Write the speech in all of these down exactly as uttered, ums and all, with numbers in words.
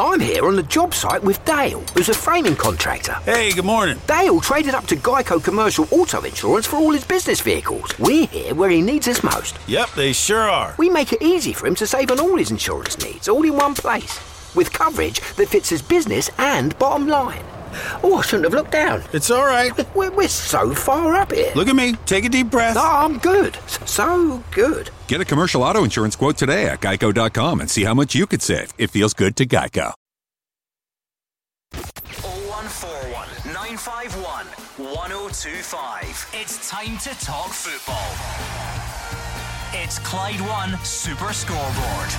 I'm here on the job site with Dale, who's a framing contractor. Hey, good morning. Dale traded up to Geico Commercial Auto Insurance for all his business vehicles. We're here where he needs us most. Yep, they sure are. We make it easy for him to save on all his insurance needs, all in one place, with coverage that fits his business and bottom line. Oh, I shouldn't have looked down. It's all right. We're, we're so far up here. Look at me. Take a deep breath. No, I'm good. So good. Get a commercial auto insurance quote today at geico dot com and see how much you could save. It feels good to Geico. oh one four one, nine five one, one oh two five. It's time to talk football. It's Clyde One Super Scoreboard.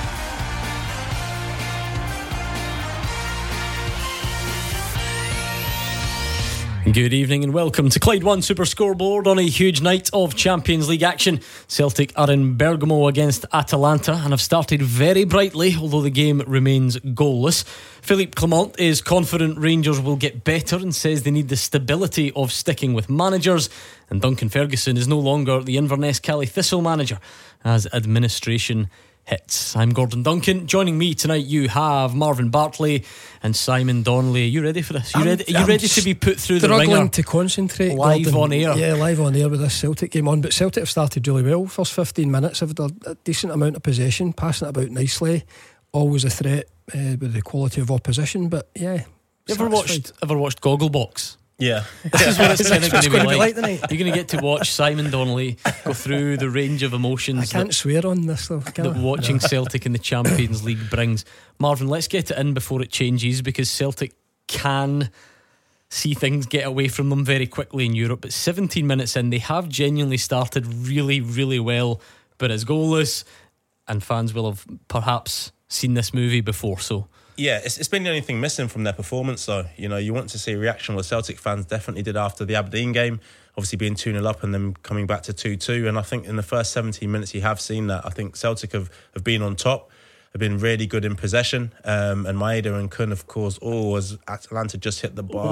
Good evening and welcome to Clyde One Super Scoreboard on a huge night of Champions League action. Celtic are in Bergamo against Atalanta and have started very brightly, although the game remains goalless. Philippe Clement is confident Rangers will get better and says they need the stability of sticking with managers. And Duncan Ferguson is no longer the Inverness Cally Thistle manager as administration hits. I'm Gordon Duncan. Joining me tonight you have Marvin Bartley and Simon Donnelly. Are you ready for this? Are you ready, are you ready to be put through the ringer? Struggling to concentrate, live Gordon. on air. Yeah, live on air with this Celtic game on. But Celtic have started really well. First fifteen minutes have had a decent amount of possession, passing it about nicely. Always a threat uh, with the quality of opposition. But yeah, you ever watched ever watched Gogglebox? Yeah. This is what it's kind of going to be like. like tonight. You're going to get to watch Simon Donnelly go through the range of emotions I can't that, swear on this though, that watching Celtic in the Champions League brings. Marvin, let's get it in before it changes, because Celtic can see things get away from them very quickly in Europe. But seventeen minutes in, they have genuinely started really, really well, but it's goalless, and fans will have perhaps seen this movie before. So Yeah, it's, it's been the only thing missing from their performance, though. You know, you want to see a reaction. Well, Celtic fans definitely did after the Aberdeen game, obviously being two nil up and then coming back to two two. And I think in the first seventeen minutes, you have seen that. I think Celtic have, have been on top, have been really good in possession. Um, and Maeda and Kun, of course, oh, as Atalanta just hit the bar.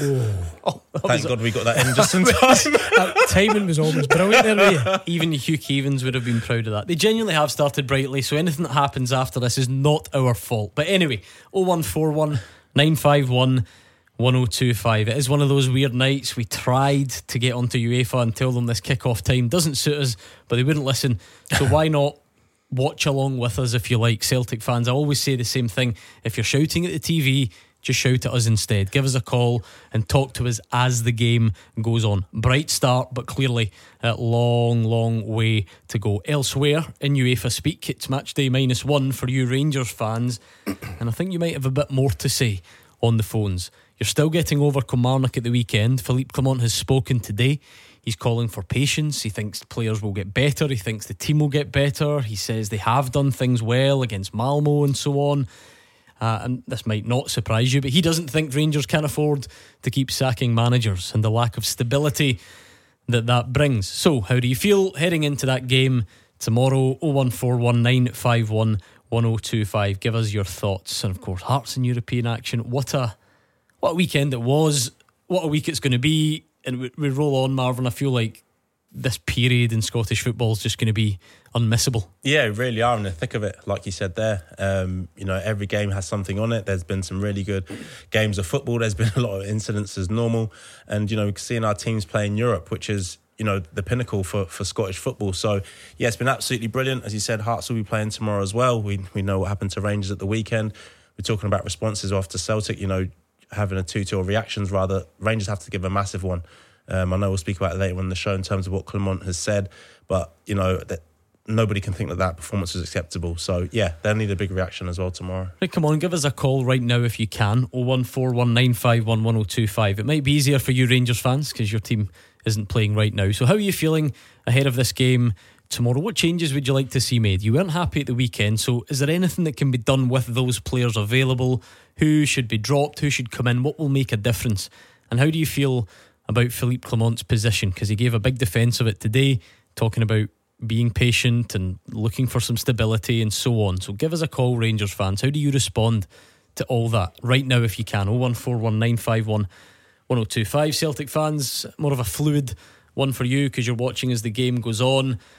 oh, Thank God we got that in just in time. That timing was almost brilliant there. Even Hugh Keevins would have been proud of that. They genuinely have started brightly, so anything that happens after this is not our fault. But anyway, oh one four one, nine five one, one oh two five. It is one of those weird nights. We tried to get onto UEFA and tell them this kick-off time doesn't suit us, but they wouldn't listen. So why not watch along with us if you like, Celtic fans? I always say the same thing. If you're shouting at the T V, just shout at us instead. Give us a call and talk to us as the game goes on. Bright start, but clearly a long, long way to go. Elsewhere in UEFA speak, it's match day minus one for you Rangers fans, and I think you might have a bit more to say on the phones. You're still getting over Kilmarnock at the weekend. Philippe Clement has spoken today. He's calling for patience. He thinks players will get better. He thinks the team will get better. He says they have done things well against Malmo and so on. Uh, and this might not surprise you, but he doesn't think Rangers can afford to keep sacking managers and the lack of stability that that brings. So how do you feel heading into that game tomorrow? oh one four one, nine five one, one oh two five. Give us your thoughts. And of course, Hearts in European action. What a what a weekend it was. What a week it's going to be. And we, we roll on, Marvin. I feel like this period in Scottish football is just going to be unmissable. Yeah, really are in the thick of it, like you said there. Um, you know, every game has something on it. There's been some really good games of football. There's been a lot of incidents as normal. And, you know, seeing our teams play in Europe, which is, you know, the pinnacle for, for Scottish football. So, yeah, it's been absolutely brilliant. As you said, Hearts will be playing tomorrow as well. We we know what happened to Rangers at the weekend. We're talking about responses after Celtic, you know, having a two two or reactions rather. Rangers have to give a massive one. Um, I know we'll speak about it later in the show in terms of what Clement has said, but you know that nobody can think that that performance was acceptable. So yeah, they'll need a big reaction as well tomorrow. Right, come on, give us a call right now if you can. oh one four one, nine five one, one oh two five. It might be easier for you Rangers fans because your team isn't playing right now. So how are you feeling ahead of this game tomorrow? What changes would you like to see made? You weren't happy at the weekend, so is there anything that can be done with those players available? Who should be dropped? Who should come in? What will make a difference? And how do you feel about Philippe Clement's position? Because he gave a big defence of it today, talking about being patient and looking for some stability and so on. So give us a call, Rangers fans. How do you respond to all that right now if you can? oh one four one, nine five one, one oh two five. Celtic fans, more of a fluid one for you because you're watching as the game goes on.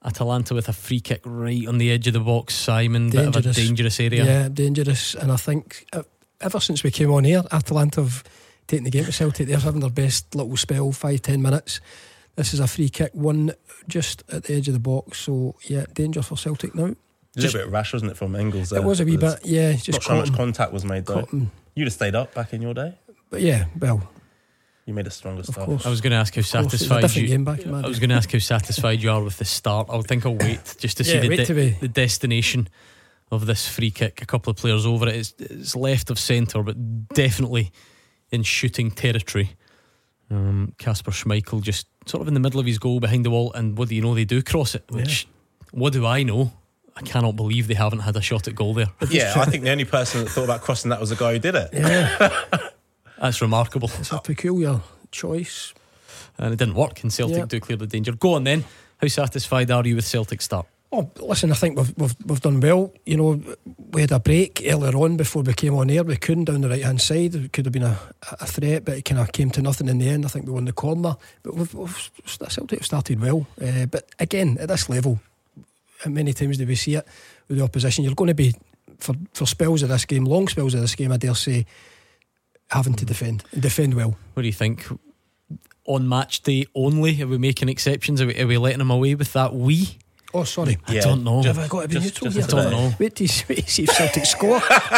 Atalanta with a free kick right on the edge of the box, Simon. Bit of a dangerous area. Yeah, dangerous. And I think uh, ever since we came on here, Atalanta have taken the game to Celtic. They're having their best little spell, five, ten minutes. This is a free kick, one just at the edge of the box. So yeah, danger for Celtic now. A little bit rash, wasn't it, from Engels there? It was a wee bit, yeah. Just not sure how much him. contact was made though. You'd have stayed up back in your day. But yeah, well, you made a stronger start. Course. I was going to ask how satisfied you. Game back I was going to ask how satisfied you are with the start. I would think I'll wait just to yeah, see the, de- to be. the destination of this free kick. A couple of players over it. It's, it's left of centre, but definitely in shooting territory. Um, Kasper Schmeichel just sort of in the middle of his goal behind the wall, and what do you know, they do cross it. Which, yeah. What do I know? I cannot believe they haven't had a shot at goal there. Yeah, I think the only person that thought about crossing that was the guy who did it. Yeah. That's remarkable. It's a peculiar choice. And it didn't work, and Celtic yeah. do clear the danger. Go on then. How satisfied are you with Celtic's start? Oh, listen, I think we've, we've we've done well. You know, we had a break earlier on before we came on air. We couldn't down the right hand side. It could have been a, a threat, but it kind of came to nothing in the end. I think we won the corner. But we've, we've Celtic have started well. Uh, but again, at this level, how many times do we see it with the opposition? You're going to be, for, for spells of this game, long spells of this game, I dare say, having to defend and defend well. What do you think? On match day only, are we making exceptions? Are we, are we letting them away with that we? Oh, sorry. I yeah. don't know. Have I got to be just, neutral? just I don't know. Wait to see if Celtic score.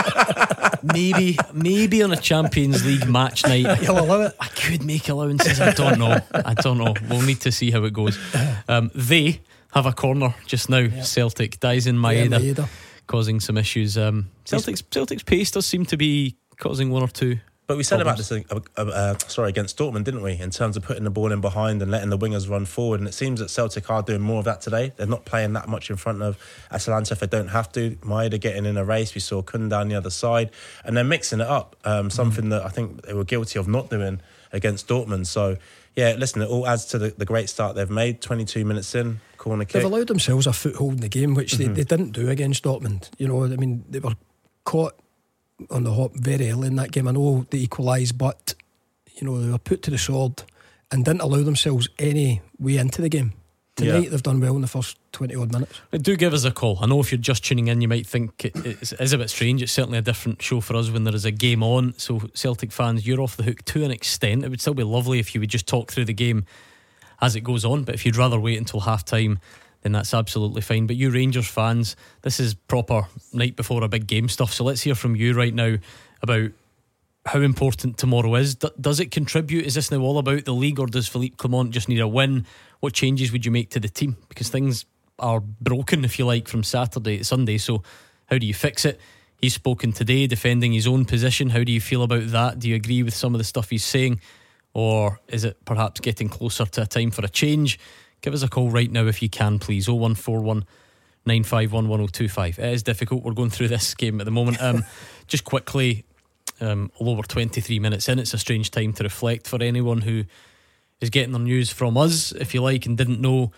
maybe, maybe on a Champions League match night, you'll allow it. I could make allowances. I don't know. I don't know. We'll need to see how it goes. Um, they have a corner just now. Yeah. Celtic, Daisen Maeda, yeah, Maeda causing some issues. Um, Celtic's Celtic's pace does seem to be causing one or two. But we said problems. about this, uh, uh, uh, sorry, against Dortmund, didn't we? In terms of putting the ball in behind and letting the wingers run forward, and it seems that Celtic are doing more of that today. They're not playing that much in front of Atalanta if they don't have to. Maeda getting in a race. We saw Kun down the other side, and they're mixing it up. Um, something mm. that I think they were guilty of not doing against Dortmund. So yeah, listen, it all adds to the, the great start they've made. twenty-two minutes in, corner kick. They've allowed themselves a foothold in the game, which mm-hmm. they, they didn't do against Dortmund. You know, I mean, they were caught on the hop very early in that game. I know they equalised, but you know, they were put to the sword and didn't allow themselves any way into the game. Tonight yeah. they've done well in the first twenty odd minutes. Do give us a call. I know if you're just tuning in, you might think it is, it is a bit strange. It's certainly a different show for us when there is a game on. So Celtic fans, you're off the hook to an extent. It would still be lovely if you would just talk through the game as it goes on, but if you'd rather wait until half time, then that's absolutely fine. But you Rangers fans, this is proper night before a big game stuff. So let's hear from you right now about how important tomorrow is. D- does it contribute? Is this now all about the league, or does Philippe Clement just need a win? What changes would you make to the team? Because things are broken, if you like, from Saturday to Sunday. So how do you fix it? He's spoken today defending his own position. How do you feel about that? Do you agree with some of the stuff he's saying, or is it perhaps getting closer to a time for a change? Give us a call right now if you can, please. oh one four one nine five one one oh two five. It is difficult. We're going through this game at the moment. Um, just quickly, um, although we're twenty-three minutes in, it's a strange time to reflect for anyone who is getting their news from us, if you like, and didn't know.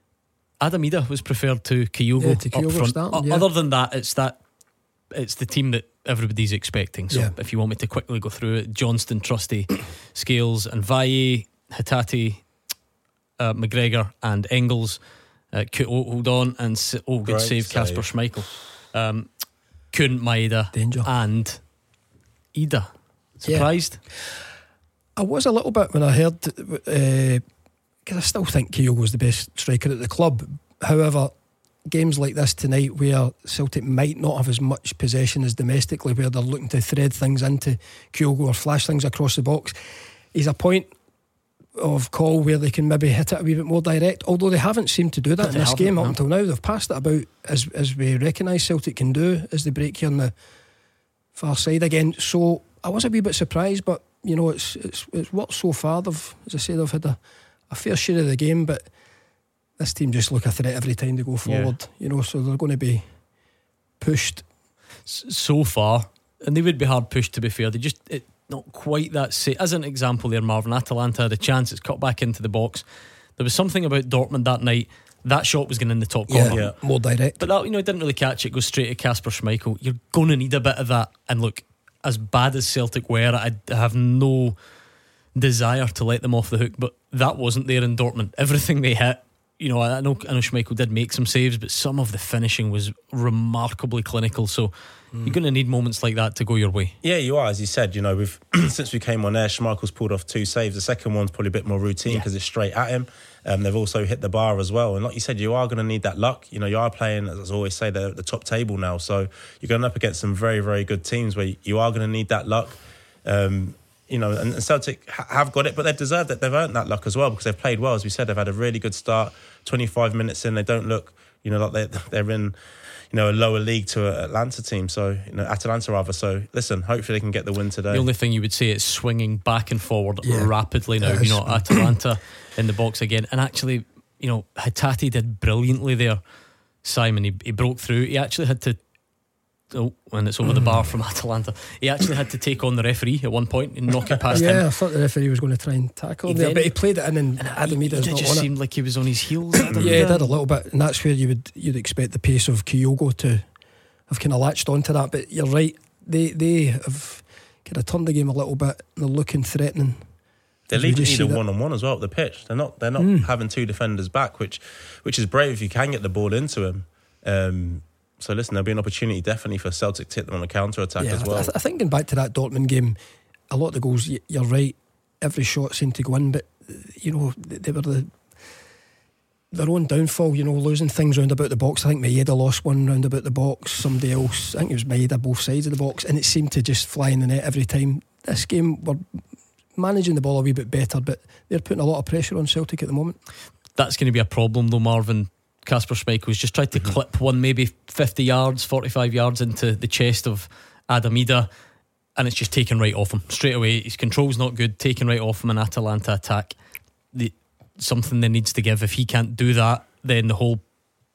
Adam Ida was preferred to Kyogo, yeah, to Kyogo up front. starting, yeah. Other than that, it's that it's the team that everybody's expecting. So yeah. if you want me to quickly go through it: Johnston, Trusty, Scales and Valle, Hatate, Uh, McGregor and Engels. Uh, oh, hold on, and oh, good Great save, Kasper Schmeichel. Um, couldn't Maeda Danger. and Ida. Surprised? Yeah. I was a little bit when I heard, because uh, I still think Kyogo's the best striker at the club. However, games like this tonight, where Celtic might not have as much possession as domestically, where they're looking to thread things into Kyogo or flash things across the box, he's a point of call where they can maybe hit it a wee bit more direct, although they haven't seemed to do that in this game up until now. They've passed it about as as we recognise Celtic can do as they break here on the far side again. So I was a wee bit surprised, but you know, it's it's it's worked so far. They've, as I say, they've had a, a fair share of the game, but this team just look a threat every time they go forward. Yeah. You know, so they're going to be pushed so far, and they would be hard pushed, to be fair. They just it, not quite that safe. As an example there, Marvin, Atalanta had a chance, it's cut back into the box. There was something about Dortmund that night. That shot was going in the top corner, yeah, yeah. more direct, but that, you know, didn't really catch it. Goes straight to Kasper Schmeichel. You're going to need a bit of that. And look, as bad as Celtic were, I have no desire to let them off the hook, but that wasn't there in Dortmund. Everything they hit you know, I know I know Schmeichel did make some saves, but some of the finishing was remarkably clinical. So mm. you're going to need moments like that to go your way. Yeah, you are. As you said, you know, we've since we came on air, Schmeichel's pulled off two saves. The second one's probably a bit more routine because yeah. it's straight at him. Um, they've also hit the bar as well. And like you said, you are going to need that luck. You know, you are playing, as I always say, the, the top table now. So you're going up against some very, very good teams where you are going to need that luck. Um, you know, and, and Celtic ha- have got it, but they've deserved it. They've earned that luck as well because they've played well. As we said, they've had a really good start. twenty-five minutes in, they don't look, you know, like they're, they're in, you know, a lower league to an Atlanta team. So, you know, Atalanta rather. So, listen, hopefully they can get the win today. The only thing you would say is swinging back and forward yeah. rapidly now. You know, Atalanta in the box again. And actually, you know, Hatate did brilliantly there, Simon. He, he broke through. He actually had to, oh, and it's over the bar from Atalanta. He actually had to take on the referee at one point and knock it past yeah, him. Yeah, I thought the referee was going to try and tackle him there, but he played it in, and, and Adam Idah It not just on seemed it. like he was on his heels. Yeah, he did a little bit, and that's where you would you'd expect the pace of Kyogo to have kind of latched onto that. But you're right, they they have kind of turned the game a little bit. They're looking threatening. They're leaving either one on one as well up the pitch. They're not they're not mm. having two defenders back, which which is brave if you can get the ball into him. Um, so listen, there'll be an opportunity definitely for Celtic to hit them on a counter attack yeah, as well. I, th- I think going back to that Dortmund game, a lot of the goals, you're right, every shot seemed to go in, but you know they were the their own downfall. You know, losing things round about the box. I think Maeda lost one round about the box. Somebody else, I think it was Maeda, both sides of the box, and it seemed to just fly in the net every time. This game, we're managing the ball a wee bit better, but they're putting a lot of pressure on Celtic at the moment. That's going to be a problem though, Marvin. Kasper Schmeichel's just tried to mm-hmm. clip one maybe fifty yards, forty-five yards into the chest of Adam Idah, and it's just taken right off him straight away. His control's not good, taken right off him. An Atalanta attack, the, something that needs to give. If he can't do that, then the whole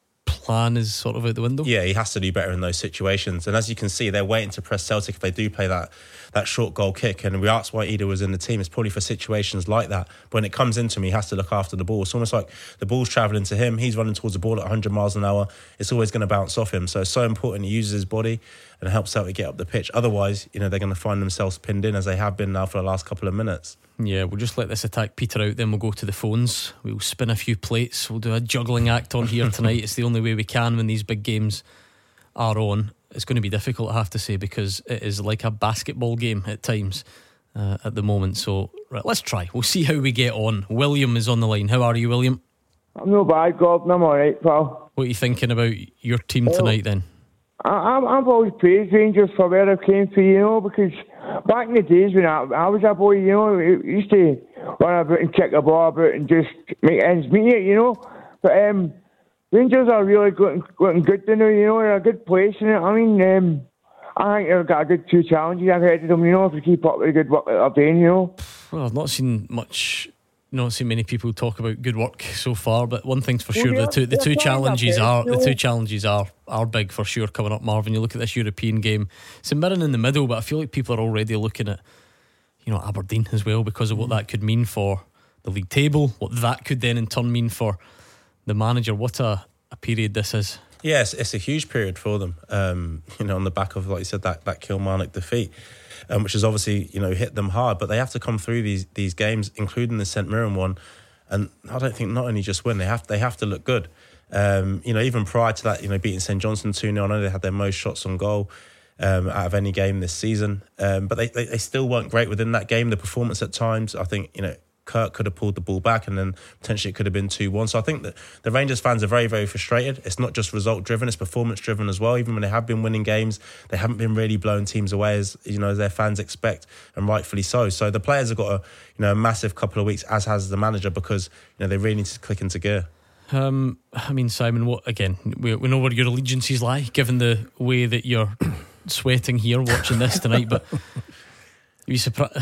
plan is sort of out the window. Yeah, he has to do better in those situations. And as you can see, they're waiting to press Celtic if they do play that that short goal kick. And we asked why Idah was in the team. It's probably for situations like that. But when it comes into him, he has to look after the ball. It's almost like the ball's travelling to him. He's running towards the ball at one hundred miles an hour. It's always going to bounce off him. So it's so important he uses his body and helps Celtic get up the pitch. Otherwise, you know, they're going to find themselves pinned in as they have been now for the last couple of minutes. Yeah, we'll just let this attack peter out, then we'll go to the phones. We'll spin a few plates. We'll do a juggling act on here tonight. It's the only way we can when these big games are on. It's going to be difficult, I have to say, because it is like a basketball game at times uh, at the moment. So right, let's try. We'll see how we get on. William is on the line. How are you, William? I'm not bad, Gordon. I'm alright, pal. What are you thinking about your team well, tonight then? I, I've always praised Rangers for where I've came to, you know, because back in the days when I, I was a boy, you know, I used to run about and kick the ball about and just make ends meet, you know. But um, Rangers are really looking, looking good now, you know, they're a good place in it. I mean, um, I think they've got a good two challenges ahead of them, you know, if they keep up with the good work that they're doing, you know. Well, I've not seen much... Not seen many people talk about good work so far, but one thing's for well, sure: yeah, the two the two challenges best, are you know? the two challenges are are big for sure coming up. Marvin, you look at this European game; it's a mirror in the middle, but I feel like people are already looking at, you know, Aberdeen as well because of what that could mean for the league table, what that could then in turn mean for the manager. What a, a period this is. Yes, it's a huge period for them. Um, you know, on the back of, like you said, that that Kilmarnock defeat. Um, which has obviously, you know, hit them hard, but they have to come through these these games, including the St Mirren one, and I don't think not only just win, they have they have to look good. Um, you know, even prior to that, you know, beating St Johnstone two nil, I know they had their most shots on goal um, out of any game this season, um, but they, they they still weren't great within that game. The performance at times, I think, you know, Kirk could have pulled the ball back and then potentially it could have been two one. So I think that the Rangers fans are very, very frustrated. It's not just result driven, it's performance driven as well. Even when they have been winning games, they haven't been really blowing teams away as, you know, as their fans expect, and rightfully so. So the players have got a, you know, a massive couple of weeks, as has the manager, because, you know, they really need to click into gear. Um, I mean, Simon, what again? We, we know where your allegiances lie, given the way that you're sweating here watching this tonight, but Are you surprised?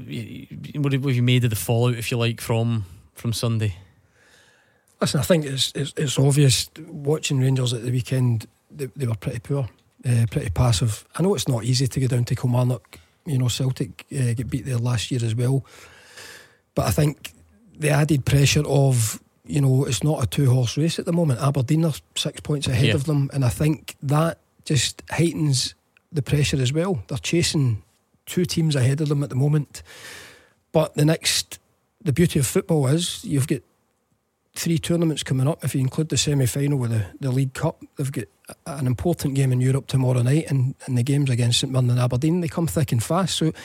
What have you made of the fallout, if you like, from from Sunday? Listen, I think it's it's, it's obvious watching Rangers at the weekend. They, they were pretty poor, uh, pretty passive. I know it's not easy to go down to Kilmarnock. You know, Celtic uh, get beat there last year as well. But I think the added pressure of, you know, it's not a two horse race at the moment. Aberdeen are six points ahead yeah. of them, and I think that just heightens the pressure as well. They're chasing two teams ahead of them at the moment. But the next, the beauty of football is you've got three tournaments coming up. If you include the semi-final with the, the League Cup, they've got an important game in Europe tomorrow night, and, and the games against St Mirren and Aberdeen, they come thick and fast. So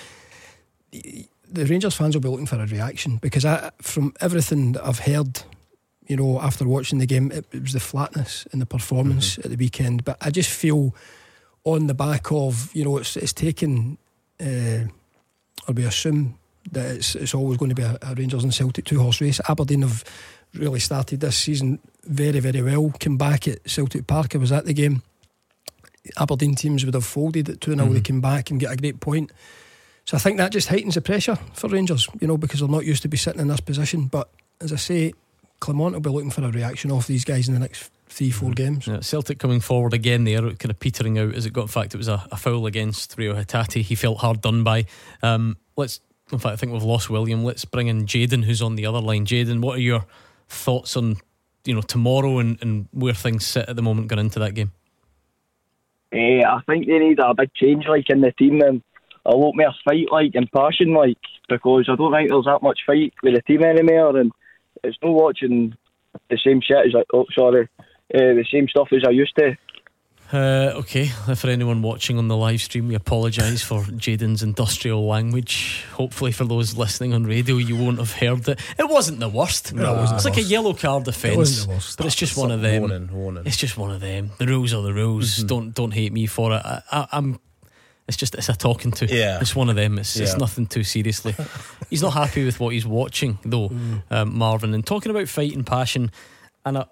the Rangers fans will be looking for a reaction, because I, from everything that I've heard, you know, after watching the game, it, it was the flatness in the performance mm-hmm. at the weekend. But I just feel on the back of, you know, it's it's taken, uh, or we assume that it's it's always going to be a, a Rangers and Celtic two horse race. Aberdeen have really started this season very, very well. Came back at Celtic Park. I was at the game. Aberdeen teams would have folded at two nil. Mm-hmm. They came back and get a great point. So I think that just heightens the pressure for Rangers, you know, because they're not used to be sitting in this position. But as I say, Clement will be looking for a reaction off these guys in the next three, four games. Yeah, Celtic coming forward again there, kind of petering out as it got. In fact, it was a, a foul against Rio Hatate. He felt hard done by. Um, let's. In fact, I think we've lost William. Let's bring in Jayden, who's on the other line. Jayden, what are your thoughts on, you know, tomorrow and, and where things sit at the moment going into that game? Eh, I think they need a big change, like, in the team, and a lot more fight, like, and passion, like, because I don't think there's that much fight with the team anymore, and it's not watching the same shit as I, oh sorry, uh, the same stuff as I used to. Uh, okay, for anyone watching on the live stream, we apologise for Jayden's industrial language. Hopefully for those listening on radio, you won't have heard it. It wasn't the worst. No, it wasn't it's the like worst. a yellow card offence, It wasn't the worst. but it's just It's one of them. warning, warning. It's just one of them. The rules are the rules. Mm-hmm. Don't don't hate me for it. I, I, I'm. It's just it's a talking to. Yeah. It's one of them. It's, it's Yeah. nothing too seriously. He's not happy with what he's watching though, Mm. um, Marvin. And talking about fight and passion, and I,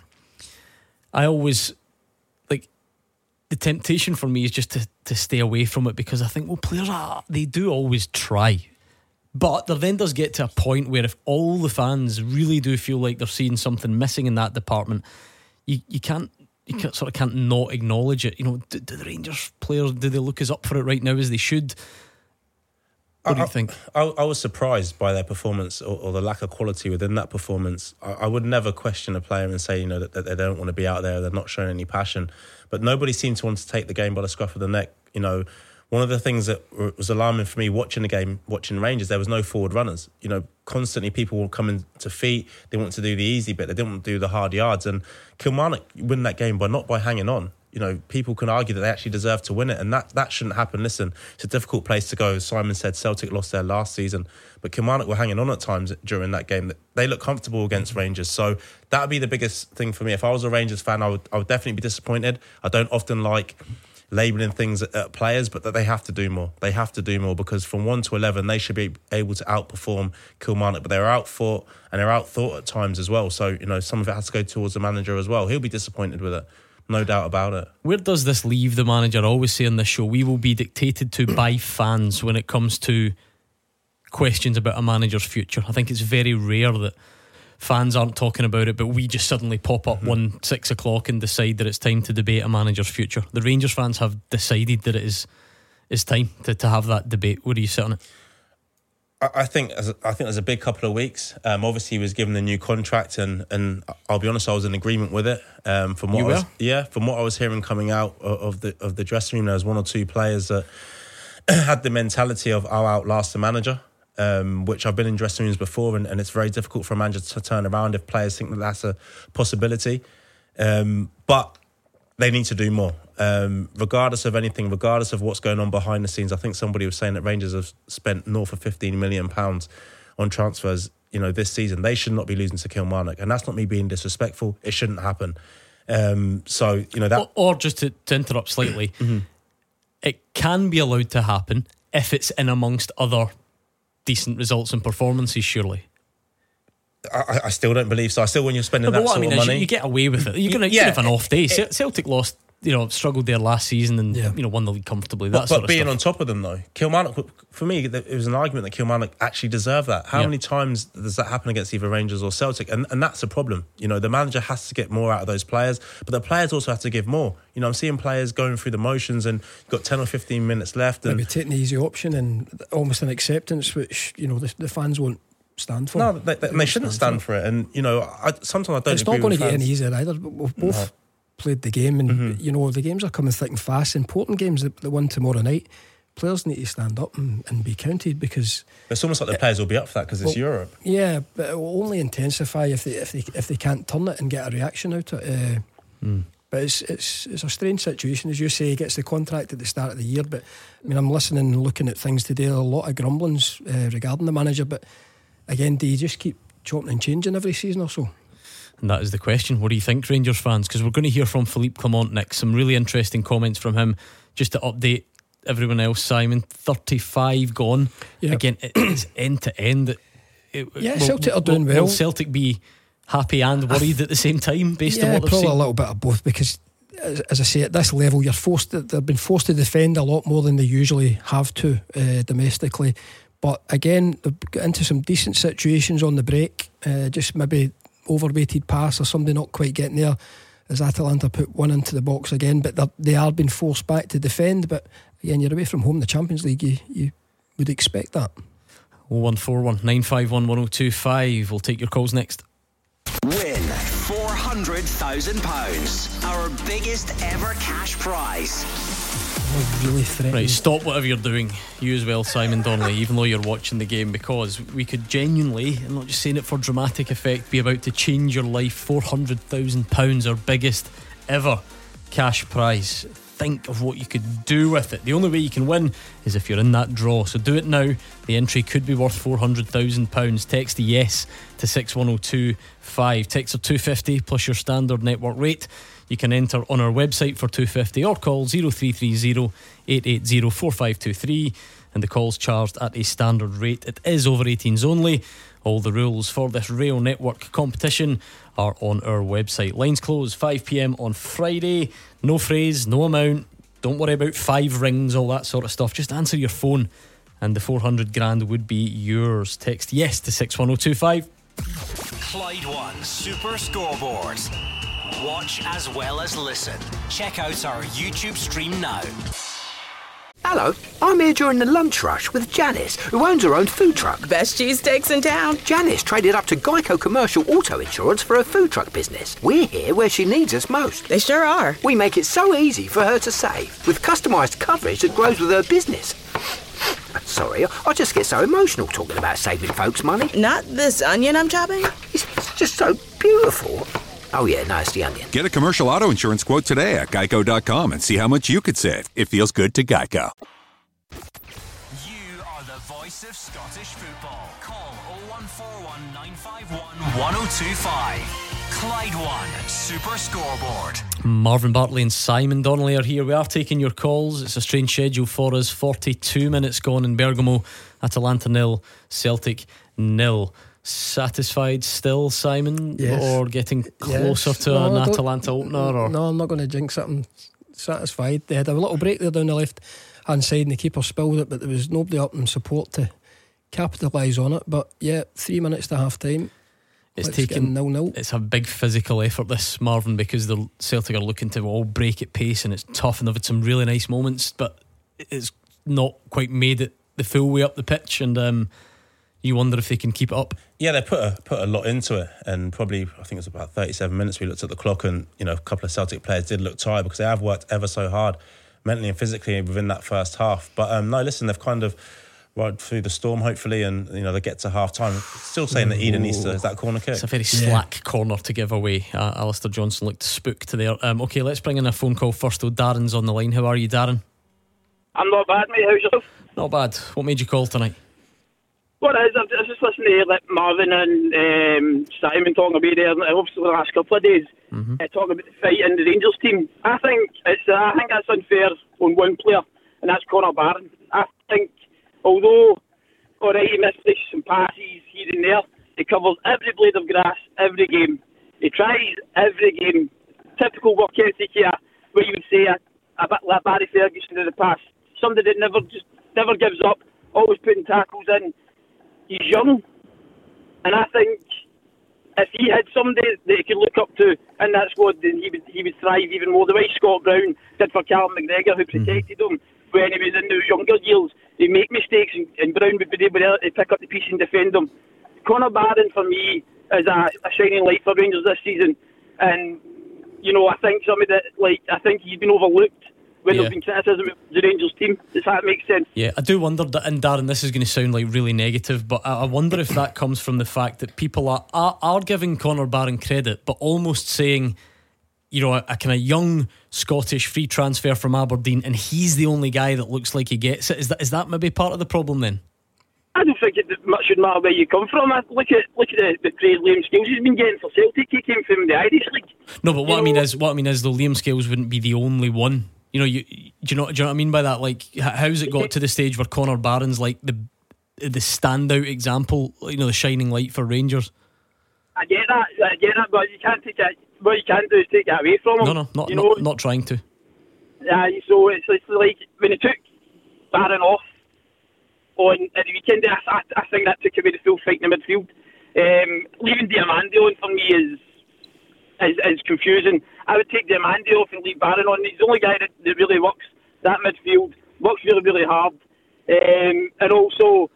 I always like the temptation for me is just to to stay away from it, because I think, well, players are they do always try, but there then does get to a point where if all the fans really do feel like they're seeing something missing in that department, you you can't. You can't, sort of can't not acknowledge it. You know, do, do the Rangers players, do they look as up for it right now as they should? What I, do you think? I, I was surprised by their performance, or, or the lack of quality within that performance. I, I would never question a player and say, you know, that, that they don't want to be out there, they're not showing any passion. But nobody seemed to want to take the game by the scruff of the neck. You know, one of the things that was alarming for me watching the game, watching Rangers, there was no forward runners. You know, constantly people were coming to feet. They want to do the easy bit. They didn't want to do the hard yards. And Kilmarnock win that game by not by hanging on. You know, people can argue that they actually deserve to win it, and that, that shouldn't happen. Listen, it's a difficult place to go. As Simon said, Celtic lost their last season, but Kilmarnock were hanging on at times during that game. They look comfortable against Rangers, so that would be the biggest thing for me. If I was a Rangers fan, I would, I would definitely be disappointed. I don't often like labelling things at, at players, but that they have to do more. They have to do more, because from one to eleven, they should be able to outperform Kilmarnock, but they're outfought and they're outthought at times as well. So, you know, some of it has to go towards the manager as well. He'll be disappointed with it. No doubt about it. Where does this leave the manager? I always say on this show, we will be dictated to by fans when it comes to questions about a manager's future. I think it's very rare that fans aren't talking about it, but we just suddenly pop up mm-hmm. one six o'clock and decide that it's time to debate a manager's future. The Rangers fans have decided that it is is time to, to have that debate. Where do you sit on it? I think I think there's a big couple of weeks. Um, obviously, he was given a new contract, and, and I'll be honest, I was in agreement with it. Um, from what you I was, were? yeah, from what I was hearing coming out of the of the dressing room, there was one or two players that had the mentality of "I'll outlast the manager," um, which I've been in dressing rooms before, and, and it's very difficult for a manager to turn around if players think that that's a possibility. Um, but they need to do more. Um, regardless of anything, regardless of what's going on behind the scenes. I think somebody was saying that Rangers have spent north of fifteen million pounds on transfers, you know, this season. They should not be losing to Kilmarnock, and that's not me being disrespectful. It shouldn't happen. Um, so, you know, that... Or, or just to, to interrupt slightly, mm-hmm. it can be allowed to happen if it's in amongst other decent results and performances, surely. I, I still don't believe so. I still, when you're spending no, that what sort I mean of is money... you get away with it. You're going to yeah, have an off day. it, Celtic lost, you know, struggled there last season and, yeah. you know, won the league comfortably. That But, sort but of being stuff. on top of them, though, Kilmarnock, for me, it was an argument that Kilmarnock actually deserve that. How yeah. many times does that happen against either Rangers or Celtic? And and that's a problem. You know, the manager has to get more out of those players, but the players also have to give more. You know, I'm seeing players going through the motions and you've got ten or fifteen minutes left. And maybe taking the easy option and almost an acceptance, which, you know, the, the fans won't stand for. No, they, they, they, they shouldn't stand for it. for it. And, you know, I, sometimes I don't It's agree not going with to get fans. any easier either. We've both no. played the game, and, mm-hmm. you know, the games are coming thick and fast. Important games, the, the one tomorrow night, players need to stand up and, and be counted, because it's almost like the players will be up for that because it's well, Europe. Yeah, but it will only intensify if they if they if they can't turn it and get a reaction out of it. Uh, mm. But it's it's it's a strange situation, as you say. He gets the contract at the start of the year, but I mean, I'm listening and looking at things today. There are a lot of grumblings uh, regarding the manager, but again, do you just keep chopping and changing every season or so? And that is the question. What do you think, Rangers fans? Because we're going to hear from Philippe Clement next. Some really interesting comments from him. Just to update everyone else, Simon, thirty-five gone. Yep. Again, it's end to end. It, it, yeah, will, Celtic are doing will, well. Will Celtic be happy and worried at the same time, based yeah, on what they've probably seen? a little bit of both, because as, as I say, at this level, you're forced to, they've been forced to defend a lot more than they usually have to uh, domestically. But again, they've got into some decent situations on the break. Uh, just maybe overweighted pass or somebody not quite getting there, as Atalanta put one into the box again. But they are being forced back to defend. But again, you're away from home, the Champions League, you, you would expect that. oh one four one nine five one one oh two five. We'll take your calls next. Win four hundred thousand pounds, our biggest ever cash prize. Really threatening. Right, stop whatever you're doing. You as well, Simon Donnelly, even though you're watching the game, because we could genuinely, I'm not just saying it for dramatic effect, be about to change your life. Four hundred thousand pounds, our biggest ever cash prize. Think of what you could do with it. The only way you can win is if you're in that draw, so do it now. The entry could be worth four hundred thousand pounds. Text yes to six one oh two five. Text are two fifty plus your standard network rate. You can enter on our website for two fifty or call oh three three oh eight eight oh four five two three, and the call's charged at a standard rate. It is over eighteens only. All the rules for this Rail Network competition are on our website. Lines close five p.m. on Friday. No phrase, no amount. Don't worry about five rings, all that sort of stuff. Just answer your phone and the four hundred grand would be yours. Text yes to six one oh two five. Clyde One Super Scoreboard. Watch as well as listen. Check out our YouTube stream now. Hello, I'm here during the lunch rush with Janice, who owns her own food truck. Best cheesesteaks in town. Janice traded up to Geico Commercial Auto Insurance for her food truck business. We're here where she needs us most. They sure are. We make it so easy for her to save, with customised coverage that grows with her business. Sorry, I just get so emotional talking about saving folks money. Not this onion I'm chopping? It's just so beautiful. Oh yeah, no, it's the onion. Get a commercial auto insurance quote today at geico dot com and see how much you could save. It feels good to Geico. You are the voice of Scottish football. Call oh one four one nine five one one oh two five. Clyde One Super Scoreboard. Marvin Bartley and Simon Donnelly are here. We are taking your calls. It's a strange schedule for us. forty-two minutes gone in Bergamo. Atalanta nil, Celtic nil. Satisfied still, Simon? Yes. Or getting closer yes. to no, an Atalanta opener? Or? No, I'm not going to jinx it. I'm satisfied. They had a little break there down the left hand side and the keeper spilled it, but there was nobody up in support to capitalise on it. But yeah, three minutes to half time. It's Let's taken nil nil. It's a big physical effort, this, Marvin, because the Celtic are looking to all break at pace, and it's tough, and they've had some really nice moments, but it's not quite made it the full way up the pitch, and um, you wonder if they can keep it up. Yeah, they put a put a lot into it, and probably I think it was about thirty-seven minutes. We looked at the clock, and you know a couple of Celtic players did look tired because they have worked ever so hard, mentally and physically within that first half. But um, no, listen, they've kind of ride through the storm, hopefully, and you know they get to half time. Still saying that Eden needs to is that corner kick. It's a very slack yeah. corner to give away. Uh, Alistair Johnson looked spooked there. Um, okay, let's bring in a phone call first. Though Darren's on the line. How are you, Darren? I'm not bad, mate. How's yourself? Not bad. What made you call tonight? What it is, I was just listening to like Marvin and um, Simon talking about there, obviously the last couple of days, mm-hmm. uh, talking about the fight in the Rangers team. I think it's uh, I think that's unfair on one player, and that's Connor Barron. I think, although alright, he missed some passes here and there, he covers every blade of grass every game. He tries every game. Typical work ethic here, where you would say a, a bit like Barry Ferguson in the past. Somebody that never just never gives up, always putting tackles in. He's young, and I think if he had somebody that he could look up to in that squad, then he would he would thrive even more. The way Scott Brown did for Callum McGregor, who protected him when he was in those younger years. He'd make mistakes, and, and Brown would be able to pick up the piece and defend them. Connor Barron, for me, is a, a shining light for Rangers this season, and you know I think somebody that like I think he's been overlooked when Yeah. there's been criticism of the Rangers team. Does that make sense? Yeah, I do wonder that, and Darren, this is going to sound like really negative, but I, I wonder if that comes from the fact that people are are, are giving Conor Barron credit, but almost saying, you know, a, a kind of young Scottish free transfer from Aberdeen, and he's the only guy that looks like he gets it. Is that is that maybe part of the problem then? I don't think it much should matter where you come from. I look at look at the, the praise Liam Scales has been getting for Celtic. He came from the Irish League. No, but what You I mean know- is, what I mean is, though, Liam Scales wouldn't be the only one. You know, you do you know do you know what I mean by that? Like, h- how's it got to the stage where Conor Barron's like the the standout example? You know, the shining light for Rangers. I get that, I get that, but you can't take it. What you can't do is take it away from him. No, no, not you know, not, not trying to. Uh, so it's, it's like when he took Barron off on at the weekend, I, I, I think that took away the full fight in the midfield. Um, leaving Diamandi on for me is, is is confusing. I would take Diamandi off and leave Barron on. He's the only guy that, that really works that midfield, works really, really hard. Um, and also,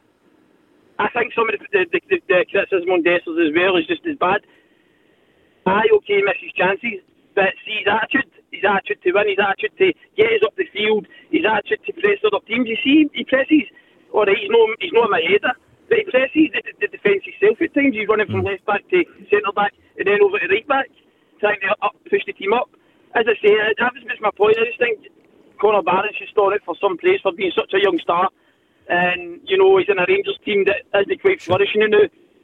I think some of the, the, the, the criticism on Dessers as well is just as bad. Aye, okay, he misses chances, but see his attitude, his attitude to win, his attitude to get us up the field, his attitude to press other teams. You see, he presses. All right, he's not, he's not my header, but he presses the, the defence himself at times. He's running from left back to centre back and then over to right back, trying to up, push the team up. As I say, that was just my point. I just think Conor Barron should store it for some place for being such a young star. And, you know, he's in a Rangers team that isn't quite flourishing now.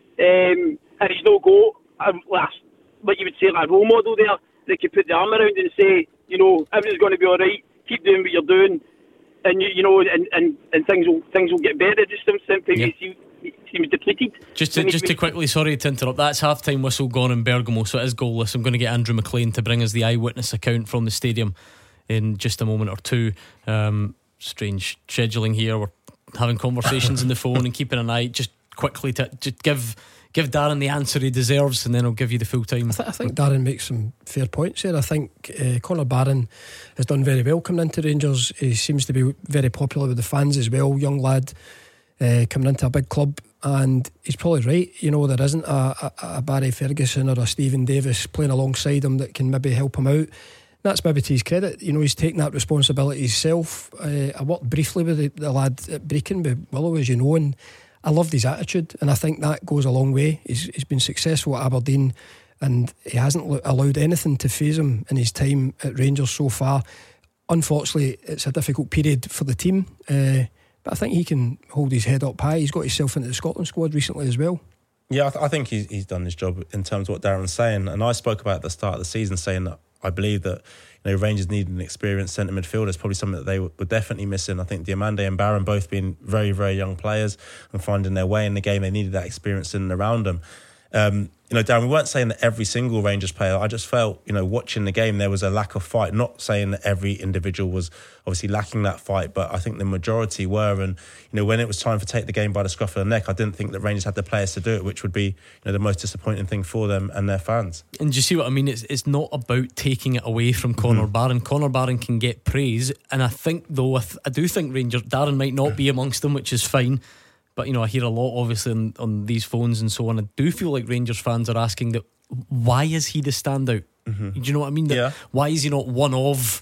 Um, and he's no go, um, last, what you would say, like a role model there that could put the arm around and say, you know, everything's going to be all right, keep doing what you're doing, and, you, you know, and, and, and things will things will get better. Just sometimes Yeah. he seems, he seems depleted. Just to, When he- just to quickly, sorry to interrupt, that's half time whistle gone in Bergamo, so it is goalless. I'm going to get Andrew McLean to bring us the eyewitness account from the stadium in just a moment or two. Um, strange scheduling here. We're having conversations on the phone and keeping an eye. Just quickly to just give give Darren the answer he deserves, and then I'll give you the full time. I, th- I think Darren makes some fair points here. I think uh, Conor Barron has done very well coming into Rangers. He seems to be very popular with the fans as well. Young lad uh, coming into a big club, and he's probably right. You know, there isn't a, a, a Barry Ferguson or a Stephen Davis playing alongside him that can maybe help him out. That's maybe to his credit. You know, he's taken that responsibility himself. Uh, I worked briefly with the, the lad at Brecon, with Willow, as you know, and I loved his attitude, and I think that goes a long way. He's, he's been successful at Aberdeen, and he hasn't lo- allowed anything to faze him in his time at Rangers so far. Unfortunately, it's a difficult period for the team, uh, but I think he can hold his head up high. He's got himself into the Scotland squad recently as well. Yeah, I, th- I think he's, he's done his job in terms of what Darren's saying. And I spoke about at the start of the season saying that I believe that, you know, Rangers need an experienced centre midfielder. It's probably something that they were definitely missing. I think Diamande and Barron both being very, very young players and finding their way in the game. They needed that experience in and around them. Um, you know, Darren, we weren't saying that every single Rangers player. I just felt, you know, watching the game, there was a lack of fight. Not saying that every individual was obviously lacking that fight, but I think the majority were. And, you know, when it was time for take the game by the scruff of the neck, I didn't think that Rangers had the players to do it, which would be, you know, the most disappointing thing for them and their fans. And do you see what I mean? It's it's not about taking it away from Conor Mm-hmm. Barron. Conor Barron can get praise, and I think though I, th- I do think Rangers, Darren might not be amongst them, which is fine. But you know, I hear a lot obviously on, on these phones and so on. I do feel like Rangers fans are asking that why is he the standout? Mm-hmm. Do you know what I mean? That Yeah. Why is he not one of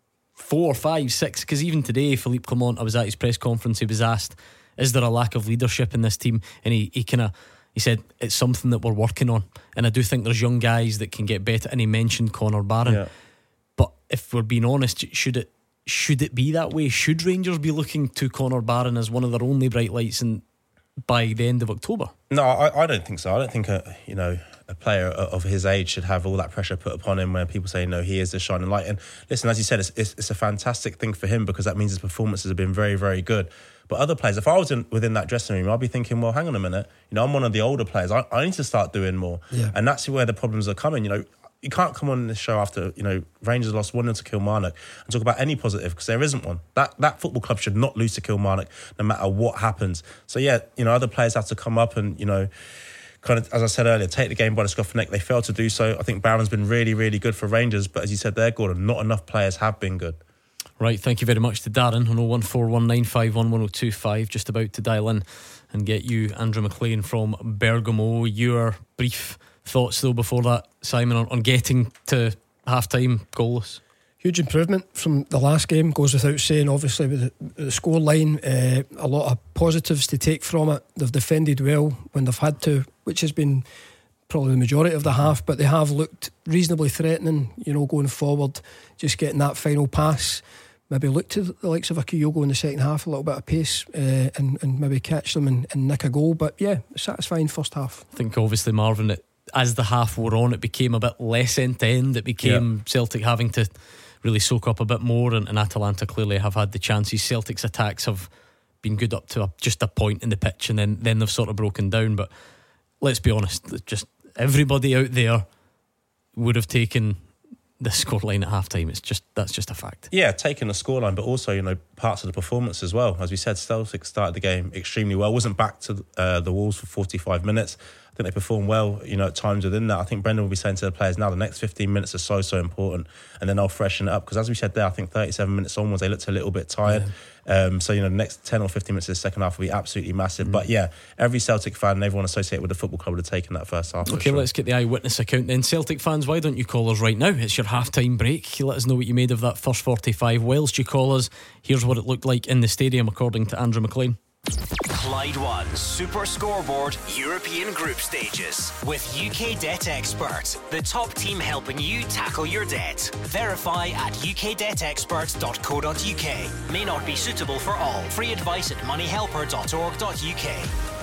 four, five, six? Because even today, Philippe Clement, I was at his press conference, he was asked, is there a lack of leadership in this team? And he, he kind of he said it's something that we're working on. And I do think there's young guys that can get better. And he mentioned Conor Barron. Yeah. But if we're being honest, should it should it be that way? Should Rangers be looking to Conor Barron as one of their only bright lights in, by the end of October? No, I, I don't think so. I don't think a, you know, a player of his age should have all that pressure put upon him when people say, no, he is the shining light. And listen, as you said, it's, it's, it's a fantastic thing for him because that means his performances have been very, very good. But other players, if I was in, within that dressing room, I'd be thinking, well, hang on a minute. You know, I'm one of the older players. I, I need to start doing more. Yeah. And that's where the problems are coming. You know, you can't come on this show after, you know, Rangers lost one nil to Kilmarnock and talk about any positive because there isn't one. That that football club should not lose to Kilmarnock no matter what happens. So, yeah, you know, other players have to come up and, you know, kind of, as I said earlier, take the game by the scruff of the neck. They failed to do so. I think Barron's been really, really good for Rangers. But as you said there, Gordon, not enough players have been good. Right, thank you very much to Darren on oh one four one nine five one one oh two five. Just about to dial in and get you, Andrew McLean from Bergamo. Your brief thoughts though before that, Simon, on, on getting to half time goalless. Huge improvement from the last game, goes without saying. Obviously, with the, the score line, uh, a lot of positives to take from it. They've defended well when they've had to, which has been probably the majority of the half, but they have looked reasonably threatening, you know, going forward. Just getting that final pass, maybe look to the likes of a Kyogo in the second half, a little bit of pace, uh, and, and maybe catch them and, and nick a goal. But yeah, satisfying first half. I think obviously, Marvin, it, as the half wore on, it became a bit less end to end. It became yeah. Celtic having to really soak up a bit more, and, and Atalanta clearly have had the chances. Celtic's attacks have been good up to a, just a point in the pitch, and then, then they've sort of broken down. But let's be honest, just everybody out there would have taken the scoreline at half time. It's just, that's just a fact. Yeah, taking the scoreline, but also, you know, parts of the performance as well. As we said, Celtic started the game extremely well. Wasn't back to uh, the walls for forty-five minutes. I think they performed well, you know, at times within that. I think Brendan will be saying to the players now, the next fifteen minutes are so, so important, and then they'll freshen it up. Because as we said there, I think thirty-seven minutes onwards, they looked a little bit tired. Yeah. Um, so, you know, the next ten or fifteen minutes of the second half will be absolutely massive. Mm. But yeah, every Celtic fan and everyone associated with the football club would have taken that first half. Okay, sure. Let's get the eyewitness account then. Celtic fans, why don't you call us right now? It's your half-time break. Let us know what you made of that first forty-five. Whilst you call us, here's what it looked like in the stadium, according to Andrew McLean. Clyde One Super Scoreboard European Group Stages with U K Debt Expert, the top team helping you tackle your debt. Verify at u k debt expert dot co dot u k. May not be suitable for all. Free advice at money helper dot org dot u k.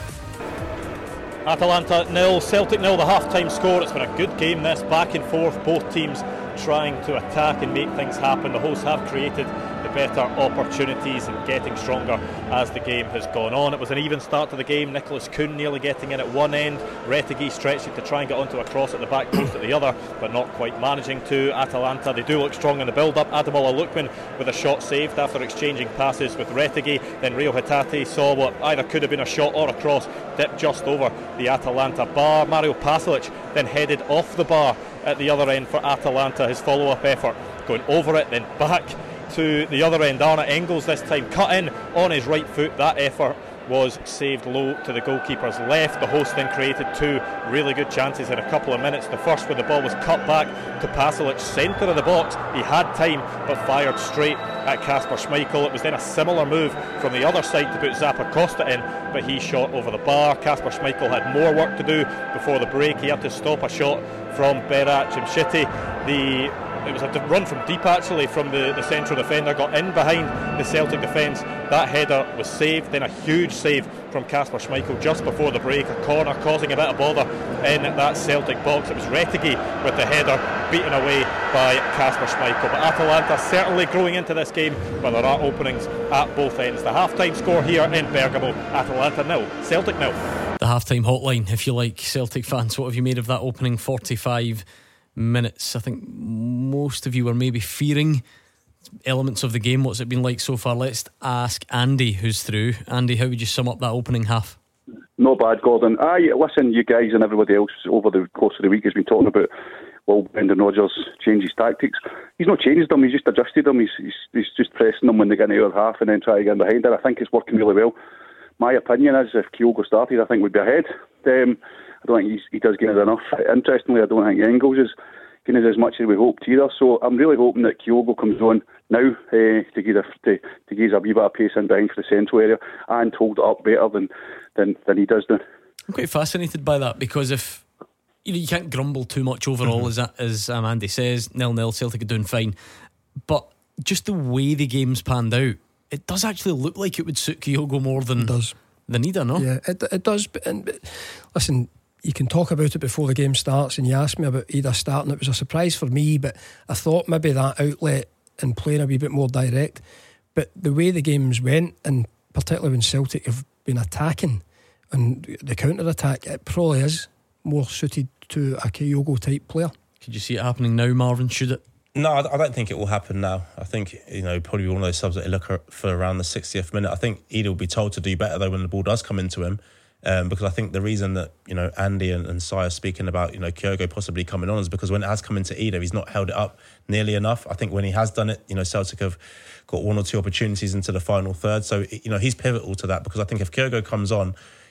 Atalanta nil, Celtic nil, the half-time score. It's been a good game this, back and forth, both teams trying to attack and make things happen. The hosts have created the better opportunities and getting stronger as the game has gone on. It was an even start to the game. Nicholas Kuhn nearly getting in at one end, Retegui stretching to try and get onto a cross at the back post at the other, but not quite managing to. Atalanta, they do look strong in the build-up. Ademola Lookman with a shot saved after exchanging passes with Retegui. Then Rio Hatate saw what either could have been a shot or a cross dip just over the Atalanta bar. Mario Pasalic then headed off the bar at the other end for Atalanta. His follow-up effort going over it, then back to the other end. Arne Engels this time cut in on his right foot. That effort was saved low to the goalkeeper's left. The host then created two really good chances in a couple of minutes. The first when the ball was cut back to Pasalic, centre of the box. He had time but fired straight at Kasper Schmeichel. It was then a similar move from the other side to put Zappacosta in, but he shot over the bar. Kasper Schmeichel had more work to do before the break. He had to stop a shot from Berat Cimshiti. The It was a run from deep actually from the, the central defender, got in behind the Celtic defence. That header was saved, then a huge save from Kasper Schmeichel just before the break, a corner causing a bit of bother in that Celtic box. It was Retegui with the header beaten away by Kasper Schmeichel. But Atalanta certainly growing into this game, but there are openings at both ends. The half-time score here in Bergamo, Atalanta nil, Celtic nil. The half-time hotline, if you like, Celtic fans, what have you made of that opening forty-five minutes? I think most of you were maybe fearing elements of the game. What's it been like so far? Let's ask Andy, who's through. Andy, how would you sum up that opening half? Not bad, Gordon. Aye, listen, you guys and everybody else over the course of the week has been talking about, well, Brendan Rodgers changed his tactics. He's not changed them, he's just adjusted them. He's, he's, he's just pressing them when they get in the other half and then try to get behind it. I think it's working really well. My opinion is if Kyogo started, I think we'd be ahead. Um, I don't think he's, he does get it enough. Interestingly, I don't think Engels is getting as much as we hoped either. So I'm really hoping that Kyogo comes on now uh, to give a, to, to give a wee bit of pace in behind for the central area and hold it up better than than, than he does now. I'm quite fascinated by that because if you know you can't grumble too much overall, mm-hmm. as that, as um, Andy says, nil nil, Celtic are doing fine, but just the way the game's panned out, it does actually look like it would suit Kyogo more than it does. than Ida, no? Yeah, it it does. But, and, but listen, you can talk about it before the game starts, and you asked me about Ida starting. It was a surprise for me, but I thought maybe that outlet and playing a wee bit more direct. But the way the games went, and particularly when Celtic have been attacking and the counter attack, it probably is more suited to a Kyogo type player. Could you see it happening now, Marvin? Should it? No, I don't think it will happen now. I think, you know, probably one of those subs that you look for around the sixtieth minute. I think Ida will be told to do better though when the ball does come into him. Um, because I think the reason that, you know, Andy and, and Si are speaking about, you know, Kyogo possibly coming on is because when it has come into Ida, he's not held it up nearly enough. I think when he has done it, you know, Celtic have got one or two opportunities into the final third. So, you know, he's pivotal to that because I think if Kyogo comes on,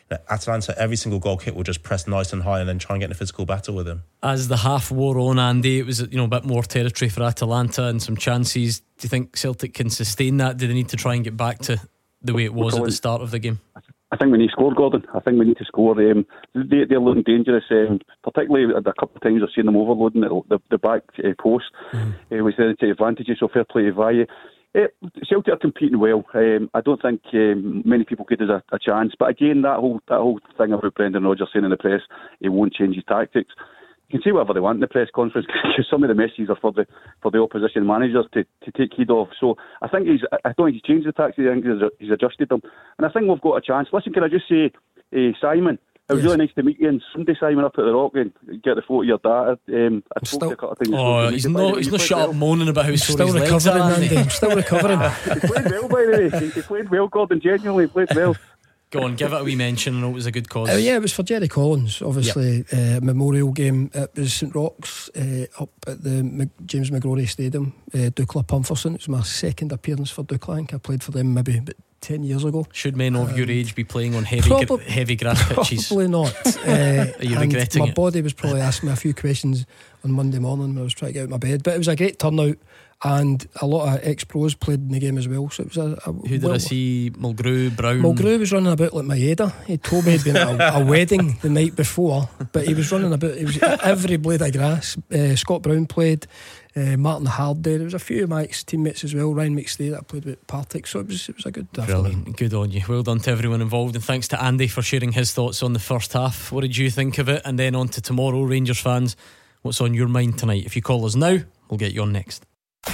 Atalanta, every single goal kick will just press nice and high and then try and get in a physical battle with him. As the half wore on, Andy, it was, you know, a bit more territory for Atalanta and some chances. Do you think Celtic can sustain that? Do they need to try and get back to the way it was at the start of the game? I think we need to score, Gordon. I think we need to score. Um, they, they're looking dangerous, um, particularly a couple of times I've seen them overloading the, the, the back uh, post, mm-hmm. uh, which they take advantages. So fair play to Valle. Uh, Celtic are competing well. Um, I don't think um, many people give us a, a chance. But again, that whole that whole thing about Brendan Rodgers saying in the press he won't change his tactics. You can say whatever they want in the press conference because some of the messages are for the for the opposition managers to, to take heed of. So I think he's I don't think he's changed the tactics. I think he's, he's adjusted them, and I think we've got a chance. Listen, can I just say, uh, Simon? It was yes. really nice to meet you and Sunday, Simon, up at the Rock and get the photo of your dad. Um, I spoke still, to a couple of things. Oh, he's not, he's not shut up moaning about how sore still his legs recovering, are. Andy. I'm still recovering. He played well, by the way. He, he played well, Gordon. Genuinely played well. Go on, give it a wee mention. I know it was a good cause. Uh, yeah, it was for Jerry Collins, obviously. Yep. Uh, memorial game. It was St Roch's uh, up at the Mac- James McGrory Stadium. Uh, Dukla Pumferson. It was my second appearance for Dukla. I think I played for them maybe about ten years ago. Should men of um, your age be playing on heavy prob- gr- heavy grass pitches? Probably not. Uh, Are you regretting my it? body was probably asking me a few questions on Monday morning when I was trying to get out of my bed. But it was a great turnout. And a lot of ex-pros played in the game as well. So it was a, a Who did well, I see? Mulgrew, Brown. Mulgrew was running about like Maeda. He told me he'd been at a, a wedding the night before, but he was running about. He was every blade of grass. Uh, Scott Brown played. Uh, Martin Hard there. There was a few of my ex-teammates as well. Ryan McStay that I played with Partick. So it was it was a good afternoon. Brilliant. Good on you. Well done to everyone involved, and thanks to Andy for sharing his thoughts on the first half. What did you think of it? And then on to tomorrow, Rangers fans. What's on your mind tonight? If you call us now, we'll get you on next.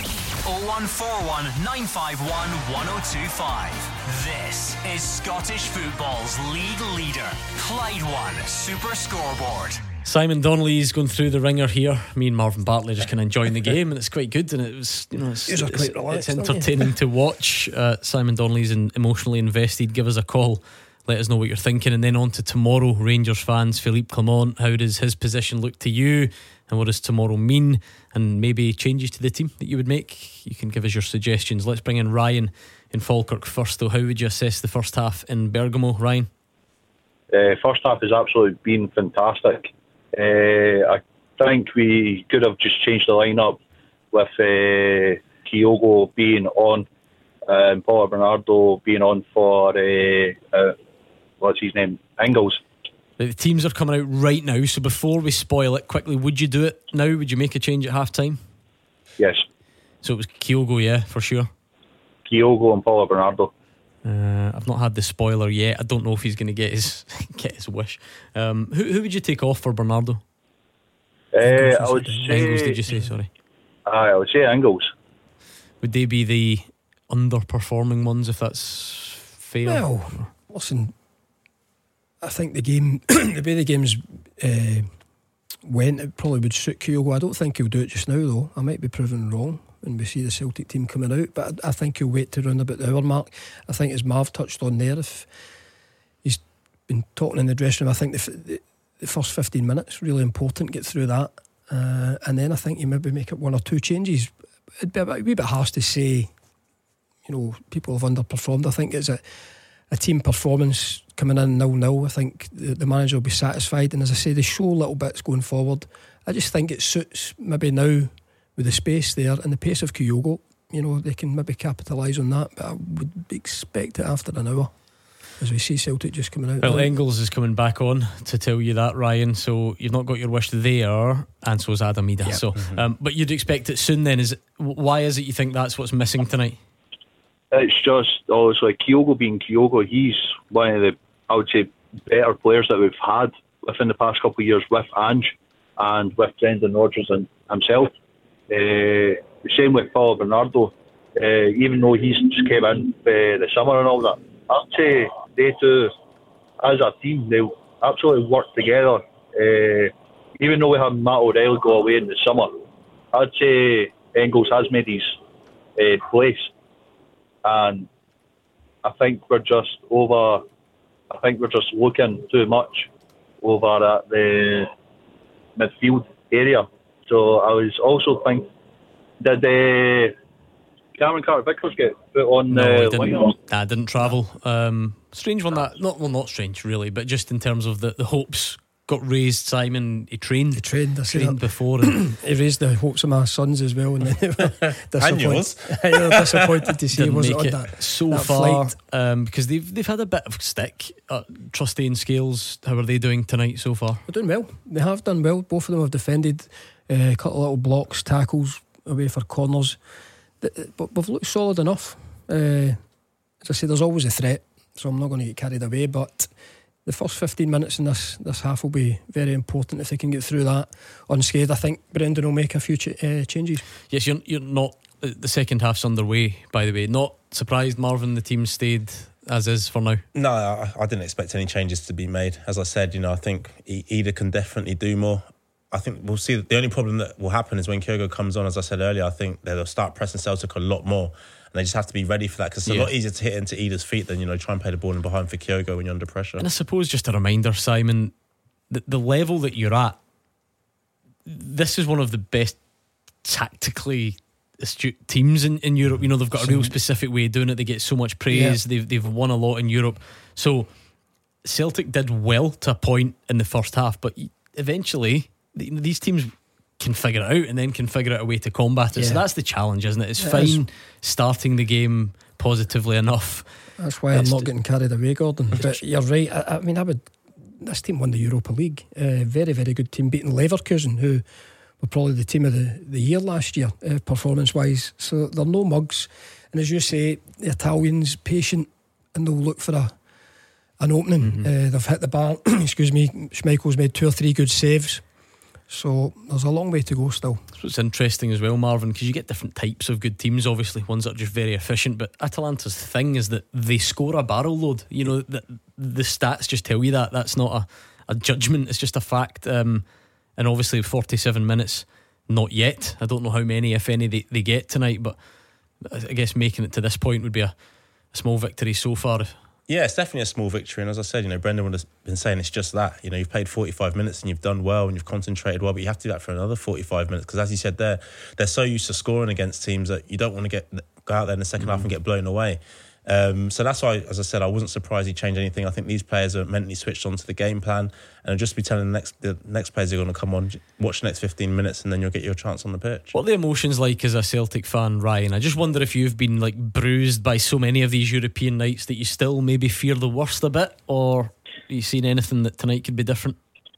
oh one four one, nine five one, one oh two five. This is Scottish football's league leader, Clyde One Super Scoreboard. Simon Donnelly's going through the ringer here. Me and Marvin Bartley just kind of enjoying the game, and it's quite good. And it was, you know, it's, it's, quite relaxed, it's entertaining to watch. Uh, Simon Donnelly's in, emotionally invested. Give us a call. Let us know what you're thinking. And then on to tomorrow, Rangers fans. Philippe Clement, how does his position look to you? And what does tomorrow mean? And maybe changes to the team that you would make. You can give us your suggestions. Let's bring in Ryan in Falkirk first, though. How would you assess the first half in Bergamo, Ryan? Uh, first half has absolutely been fantastic. Uh, I think we could have just changed the lineup with uh, Kyogo being on and Paulo Bernardo being on for uh, uh, what's his name? Engels. The teams are coming out right now, so before we spoil it quickly, would you do it now? Would you make a change at half time? Yes. So it was Kyogo, yeah, for sure. Kyogo and Paulo Bernardo. Uh, I've not had the spoiler yet. I don't know if he's going to get his get his wish. Um, who who would you take off for Bernardo? Uh, I would say Engels. Did you say sorry? Uh, I would say Engels. Would they be the underperforming ones, if that's fair? Well, listen, I think the game, the way the game's uh, went, it probably would suit Kyogo. I don't think he'll do it just now, though. I might be proven wrong when we see the Celtic team coming out, but I think he'll wait to round about the hour mark. I think, as Marv touched on there, if he's been talking in the dressing room, I think the, the, the first fifteen minutes really important, get through that, uh, and then I think you maybe make up one or two changes. It'd be a, a wee bit harsh to say, you know, people have underperformed. I think it's a, a team performance coming in nil nil. I think the, the manager will be satisfied, and as I say, they show little bits going forward. I just think it suits maybe now with the space there and the pace of Kyogo. You know, they can maybe capitalise on that, but I would expect it after an hour as we see Celtic just coming out. Well, Engels is coming back on to tell you that, Ryan, so you've not got your wish there, and so is Adam Ida. Yep. So, mm-hmm. um, but you'd expect it soon then. Is it, why is it you think that's what's missing tonight? It's just, obviously, Kyogo being Kyogo, he's one of the, I would say, better players that we've had within the past couple of years with Ange and with Brendan Rodgers and himself. Uh, same with Paulo Bernardo. Uh, even though he's just came in uh, the summer and all that, I'd say they two, as a team, they absolutely work together. Uh, even though we had Matt O'Reilly go away in the summer, I'd say Engels has made his uh, place. And I think we're just over. I think we're just looking too much over at the midfield area. So I was also think did uh, Cameron Carter-Vickers get put on No, uh, I didn't, lineup? nah, didn't travel. Um, strange one that, not well, not strange really, but just in terms of the, the hopes got raised. Simon, he trained, he trained, I trained before, and he raised the hopes of my sons as well, and then they were And yours. disappointed. They were disappointed to see he didn't wasn't make on it that so that far flight. um, because they've they've had a bit of stick. Uh, Trustee and Scales, how are they doing tonight so far? They're doing well. They have done well. Both of them have defended, uh, a couple of little blocks, tackles away for corners. But we've looked solid enough. Uh, as I say, there's always a threat, so I'm not going to get carried away. But the first fifteen minutes in this this half will be very important if they can get through that unscathed. I think Brendan will make a few ch- uh, changes. Yes, you're you're not. The second half's underway, by the way. Not surprised, Marvin. The team stayed as is for now. No, I, I didn't expect any changes to be made. As I said, you know, I think Ida can definitely do more. I think we'll see. The only problem that will happen is when Kyogo comes on, as I said earlier, I think they'll start pressing Celtic a lot more. And they just have to be ready for that, because it's Yeah. a lot easier to hit into Ida's feet than, you know, try and play the ball in behind for Kyogo when you're under pressure. And I suppose just a reminder, Simon, the, the level that you're at, this is one of the best tactically astute teams in, in Europe. You know, they've got a real specific way of doing it. They get so much praise. Yeah. They've, they've won a lot in Europe. So Celtic did well to a point in the first half, but eventually these teams can figure it out and then can figure out a way to combat it. Yeah. So that's the challenge, isn't it? It's It fine is. starting the game positively enough. That's why It's I'm not getting carried away, Gordon. But you're right. I, I mean, I would. This team won the Europa League. Uh, very, very good team, beating Leverkusen, who were probably the team of the, the year last year, uh, performance-wise. So they're no mugs. And as you say, the Italians patient, and they'll look for a an opening. Mm-hmm. Uh, they've hit the bar. Excuse me. Schmeichel's made two or three good saves. So there's a long way to go still. That's what's interesting as well, Marvin, because you get different types of good teams, obviously, ones that are just very efficient. But Atalanta's thing is that they score a barrel load. You know, the, the stats just tell you that. That's not a, a judgment, it's just a fact. Um, and obviously, forty-seven minutes, not yet. I don't know how many, if any, they, they get tonight, but I guess making it to this point would be a, a small victory so far. Yeah, it's definitely a small victory. And as I said, you know, Brendan would have been saying it's just that. You know, you've played forty-five minutes and you've done well and you've concentrated well, but you have to do that for another forty-five minutes, because as you said there, they're so used to scoring against teams that you don't want to get go out there in the second mm. half and get blown away. Um, so that's why, as I said, I wasn't surprised he changed anything. I think these players are mentally switched on to the game plan, and I'll just be telling the next the next players are going to come on, watch the next fifteen minutes, and then you'll get your chance on the pitch. What are the emotions like as a Celtic fan, Ryan? I just wonder if you've been like bruised by so many of these European nights that you still maybe fear the worst a bit, or are you seeing anything that tonight could be different?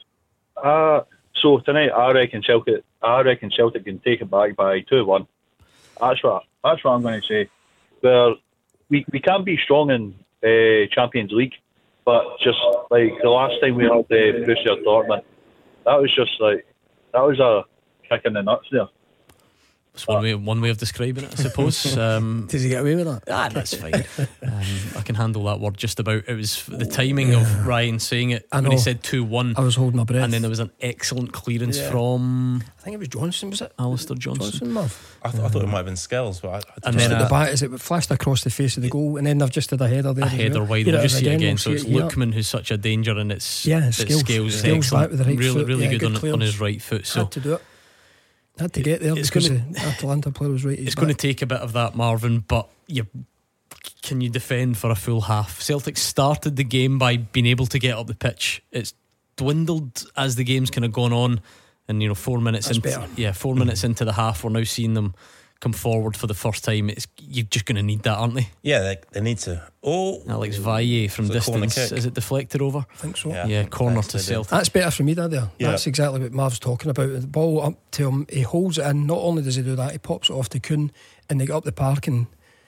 Uh, so tonight, I reckon Celtic. I reckon Celtic can take it back by two one. That's what. That's what I'm going to say. Where we we can be strong in uh, Champions League, but just like the last time we had the uh, Borussia Dortmund, that was just like that was a kick in the nuts there. It's one way, one way of describing it, I suppose. Um, Does he get away with that? Ah, that's fine. Um, I can handle that word just about. It was the timing of Ryan saying it I when know. he said two one. I was holding my breath. And then there was an excellent clearance Yeah. from I think it was Johnson, was it? Alistair Johnson. Johnson, Marv. I, th- I thought it might have been Scales, but I, I And Just then at the a- back, as it flashed across the face of the goal, and then they've just had a header there. a as header well. wide. Here We'll it just is see it again. we'll So see it's it, yeah. Lookman who's such a danger, and it's Yeah, it's Scales. Scales, Scales back excellent. with the right really, foot. really Yeah, good, good on, on clearance. his right foot. So Had to do it. Had to get there It's because gonna- the Atalanta player was right. at his it's going to back. take a bit of that, Marvin, but you can you defend for a full half? Celtic started the game by being able to get up the pitch. It's dwindled as the game's kind of gone on, and you know, four minutes That's into better. yeah, four minutes into the half, we're now seeing them come forward for the first time. It's you're just going to need that, aren't they? yeah, they, they need to. Oh, Alex Valle from It's a corner distance. kick. Is it deflected over? I think so. Yeah, I Yeah, think corner that's to what they did. Celtic. That's better for me, that there. Yeah. That's exactly what Marv's talking about. The ball up to him, he holds it in. Not only does he do that, he pops it off to Kuhn, and they get up the park, and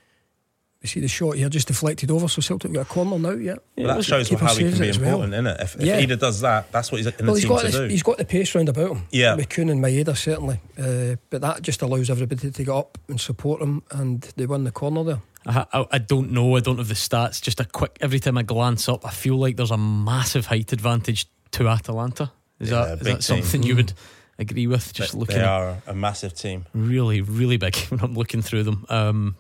we see the shot here just deflected over. So Celtic got a corner now. Yeah, Well, that shows keeper how he saves can it be as well. important, innit? If, if Yeah. Ida does that, that's what he's in Well, the he's team got to this, do. he's got the pace round about him. Yeah. with Kuhn and Maeda certainly, uh, but that just allows everybody to get up and support him, and they win the corner there. I, I, I don't know. I don't have the stats. Just a quick. Every time I glance up, I feel like there's a massive height advantage to Atalanta. Is Yeah, that is big that something team. you would agree with? Just They- looking they at are a massive team. really, really big when I'm looking through them. Um,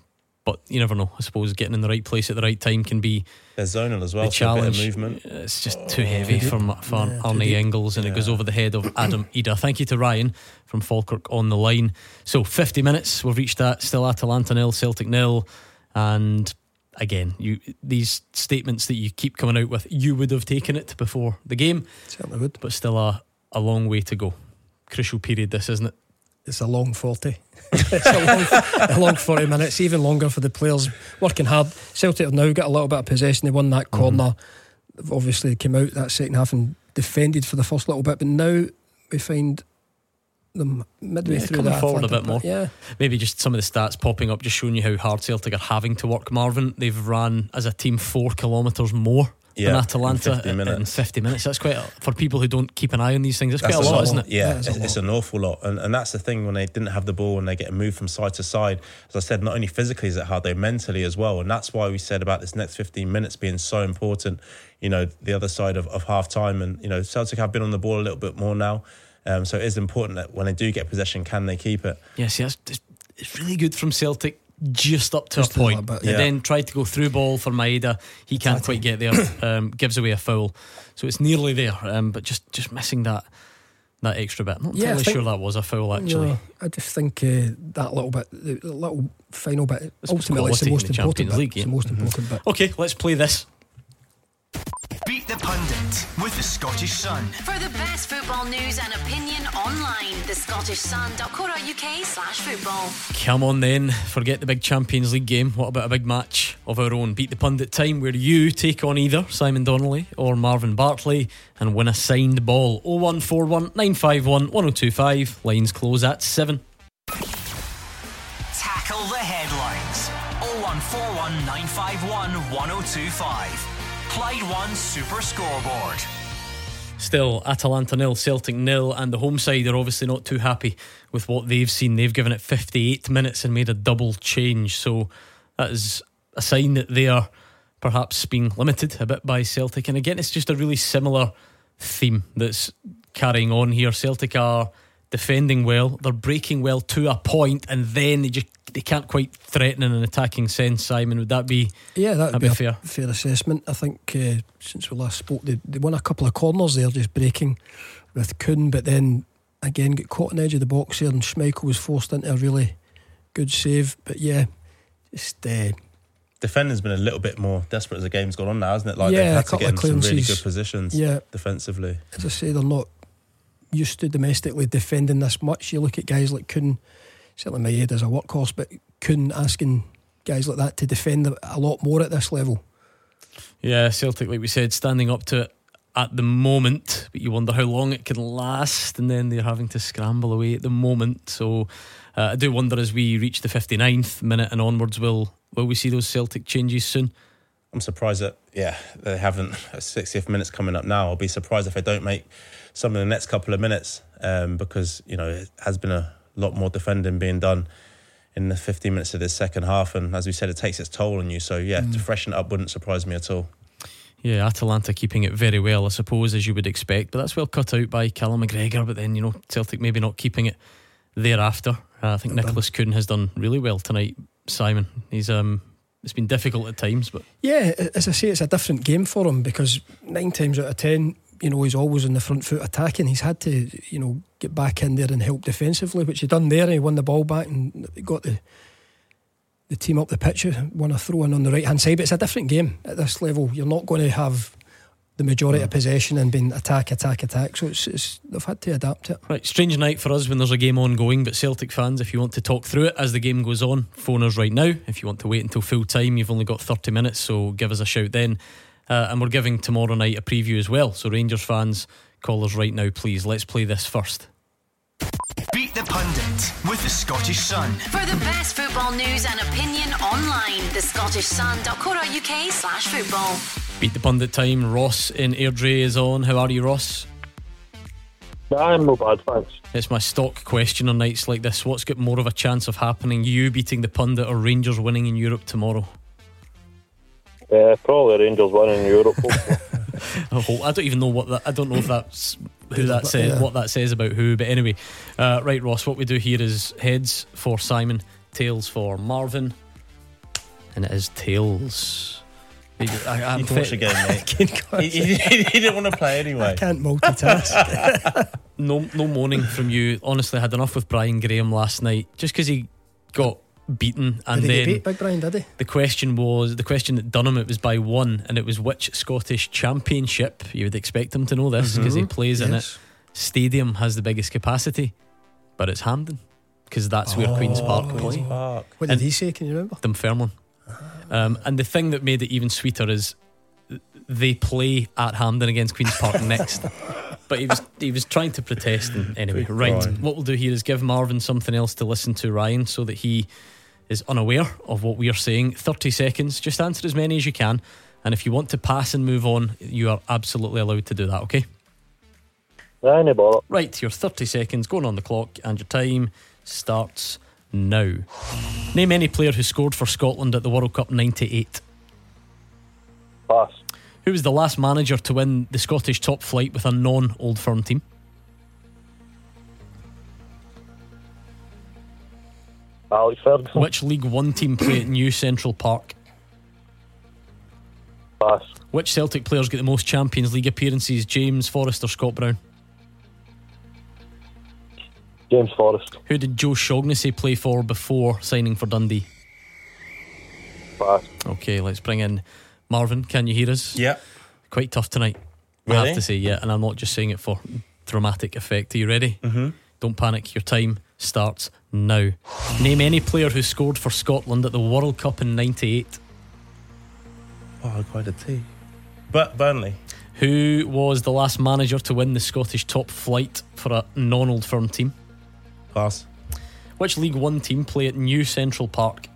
but you never know. I suppose getting in the right place at the right time can be They're zonal as well, the so a bit of challenge. movement. It's just too heavy for, for Yeah, Arnie too deep. Engels, and it goes over the head of Adam Ida. Thank you to Ryan from Falkirk on the line. So fifty minutes, we've reached that. Still Atalanta nil, Celtic nil, and again, you these statements that you keep coming out with, you would have taken it before the game. Certainly would. But still a, a long way to go. Crucial period this, isn't it? It's a long forty. It's a long, a long forty minutes, even longer for the players working hard. Celtic have now got a little bit of possession. They won that corner. Mm-hmm. They've obviously came out that second half and defended for the first little bit, but now we find them midway Yeah, through coming that forward a Atlanta bit more. bit. Yeah, Maybe just some of the stats popping up, just showing you how hard Celtic are having to work. Marvin, they've ran as a team four kilometres more Yeah, than Atalanta in fifty minutes. in fifty minutes. That's quite a, for people who don't keep an eye on these things. That's, That's quite a lot, isn't it? Yeah, Yeah, it's it's, a it's lot. an awful lot, and and that's the thing, when they didn't have the ball and they get moved from side to side. As I said, not only physically is it hard, they mentally as well, and that's why we said about this next fifteen minutes being so important. You know, the other side of, of half time, and you know, Celtic have been on the ball a little bit more now, um, so it is important that when they do get possession, can they keep it? Yeah, see, that's, it's really good from Celtic. Just up to Just a a little point. bit, They yeah. then tried to go through ball for Maeda. He can't quite get there. Um, gives away a foul, so it's nearly there. Um, but just, just missing that that extra bit. Not Yeah, I entirely think- sure that was a foul actually. No, I just think uh, that little bit, the the little final bit, It's ultimately it's quality the in most the important Champions bit. League, It's the yeah. most important bit. Okay, let's play this. Beat the Pundit with the Scottish Sun. For the best football news and opinion online, the Scottish Sun dot co dot uk slash football. Come on then, forget the big Champions League game. What about a big match of our own? Beat the Pundit time, where you take on either Simon Donnelly or Marvin Bartley and win a signed ball. oh one four one nine five one one oh two five. Lines close at seven. Tackle the headlines. oh one four one nine five one one oh two five. Clyde One Super Scoreboard. Still Atalanta nil, Celtic nil, and the home side are obviously not too happy with what they've seen. They've given it fifty-eight minutes and made a double change, so that is a sign that they are perhaps being limited a bit by Celtic. And again, it's just a really similar theme that's carrying on here. Celtic are defending well, they're breaking well to a point, and then they just they can't quite threaten in an attacking sense. Simon, would that be Yeah, that would be, be a fair? fair assessment. I think uh, since we last spoke, they, they won a couple of corners there, just breaking with Kuhn, but then again got caught on the edge of the box here, and Schmeichel was forced into a really good save. But yeah, just uh, Defending's been a little bit more desperate as the game's gone on now, hasn't it? Like Yeah, they've a had to couple get of in some really clearances. good positions Yeah. defensively. as I say, they're not used to domestically defending this much. You look at guys like Kuhn, certainly Maeda's a workhorse, but Kuhn asking guys like that to defend a lot more at this level. Yeah, Celtic, like we said, standing up to it at the moment, but you wonder how long it can last, and then they're having to scramble away at the moment. So uh, I do wonder, as we reach the fifty-ninth minute and onwards, will will we see those Celtic changes soon? I'm surprised that yeah they haven't. sixtieth minutes coming up now. I'll be surprised if they don't make some in the next couple of minutes, um, because you know it has been a lot more defending being done in the fifteen minutes of this second half, and as we said, it takes its toll on you. So yeah, Mm. to freshen it up wouldn't surprise me at all. Yeah, Atalanta keeping it very well, I suppose, as you would expect, but that's well cut out by Callum McGregor. But then, you know, Celtic maybe not keeping it thereafter. Uh, I think Well done. Nicholas Kuhn has done really well tonight, Simon. He's um, it's been difficult at times, but Yeah, as I say, it's a different game for him, because nine times out of ten, you know, he's always on the front foot attacking. He's had to, you know, get back in there and help defensively, which he done there, and he won the ball back and got the the team up the pitch, won a throw in on the right hand side. But it's a different game at this level. You're not going to have the majority of possession and being attack, attack, attack. So it's, it's they've had to adapt it. right, strange night for us when there's a game ongoing. But Celtic fans, if you want to talk through it as the game goes on, phone us right now. If you want to wait until full time, you've only got thirty minutes, so give us a shout then. Uh, and we're giving tomorrow night a preview as well, so Rangers fans, call us right now please. Let's play this first. Beat the Pundit with the Scottish Sun. For the best football news and opinion online, the Scottish Sun dot co dot uk slash football. Beat the Pundit time. Ross in Airdrie is on. How are you, Ross? I'm no bad, thanks. It's my stock question on nights like this. What's got more of a chance of happening, you beating the Pundit or Rangers winning in Europe tomorrow? Uh, probably Rangers winning in Europe. I hope- I don't even know what that. I don't know if that's who that says, Yeah. what that says about who. But anyway, uh, right, Ross. What we do here is heads for Simon, tails for Marvin. And it is tails. I, I'm You can watch fit- the game, mate. he, he, he didn't want to play anyway. I can't multitask. No, no moaning from you. Honestly, I had enough with Brian Graham last night. Just because he got beaten, and did he then get beat, Big Brian? Did he? the question was the question at Dunham. It was by one, and it was which Scottish Championship. You would expect him to know this because he Mhm. plays in it. Yes. Stadium has the biggest capacity, but it's Hampden because that's where Queen's Park Queen's play. Park. What did he say? Can you remember? Dunfermline. Um, and the thing that made it even sweeter is they play at Hampden against Queen's Park next. But he was he was trying to protest. And anyway, Good right. Brian. What we'll do here is give Marvin something else to listen to, Ryan, so that he is unaware of what we are saying. thirty seconds. Just answer as many as you can. And if you want to pass and move on, you are absolutely allowed to do that, okay? Aye, no bother. Right, your thirty seconds going on the clock, and your time starts now. Name any player who scored for Scotland at the World Cup ninety-eight. Pass. Who was the last manager to win the Scottish top flight with a non-Old Firm team? Alex Ferguson. Which League One team play at New Central Park? Pass. Which Celtic players get the most Champions League appearances, James Forrest or Scott Brown? James Forrest. Who did Joe Shaughnessy play for before signing for Dundee? Pass. Okay, let's bring in Marvin. Can you hear us? Yeah. Quite tough tonight, I Really? have to say, yeah. And I'm not just saying it for dramatic effect. Are you ready? Mm-hmm. Don't panic, your time starts now. Name any player who scored for Scotland at the World Cup in ninety-eight. Oh, quite a T. But Burnley. Who was the last manager to win the Scottish top flight for a non-Old Firm team? Pass. Which League One team play at New Central Park?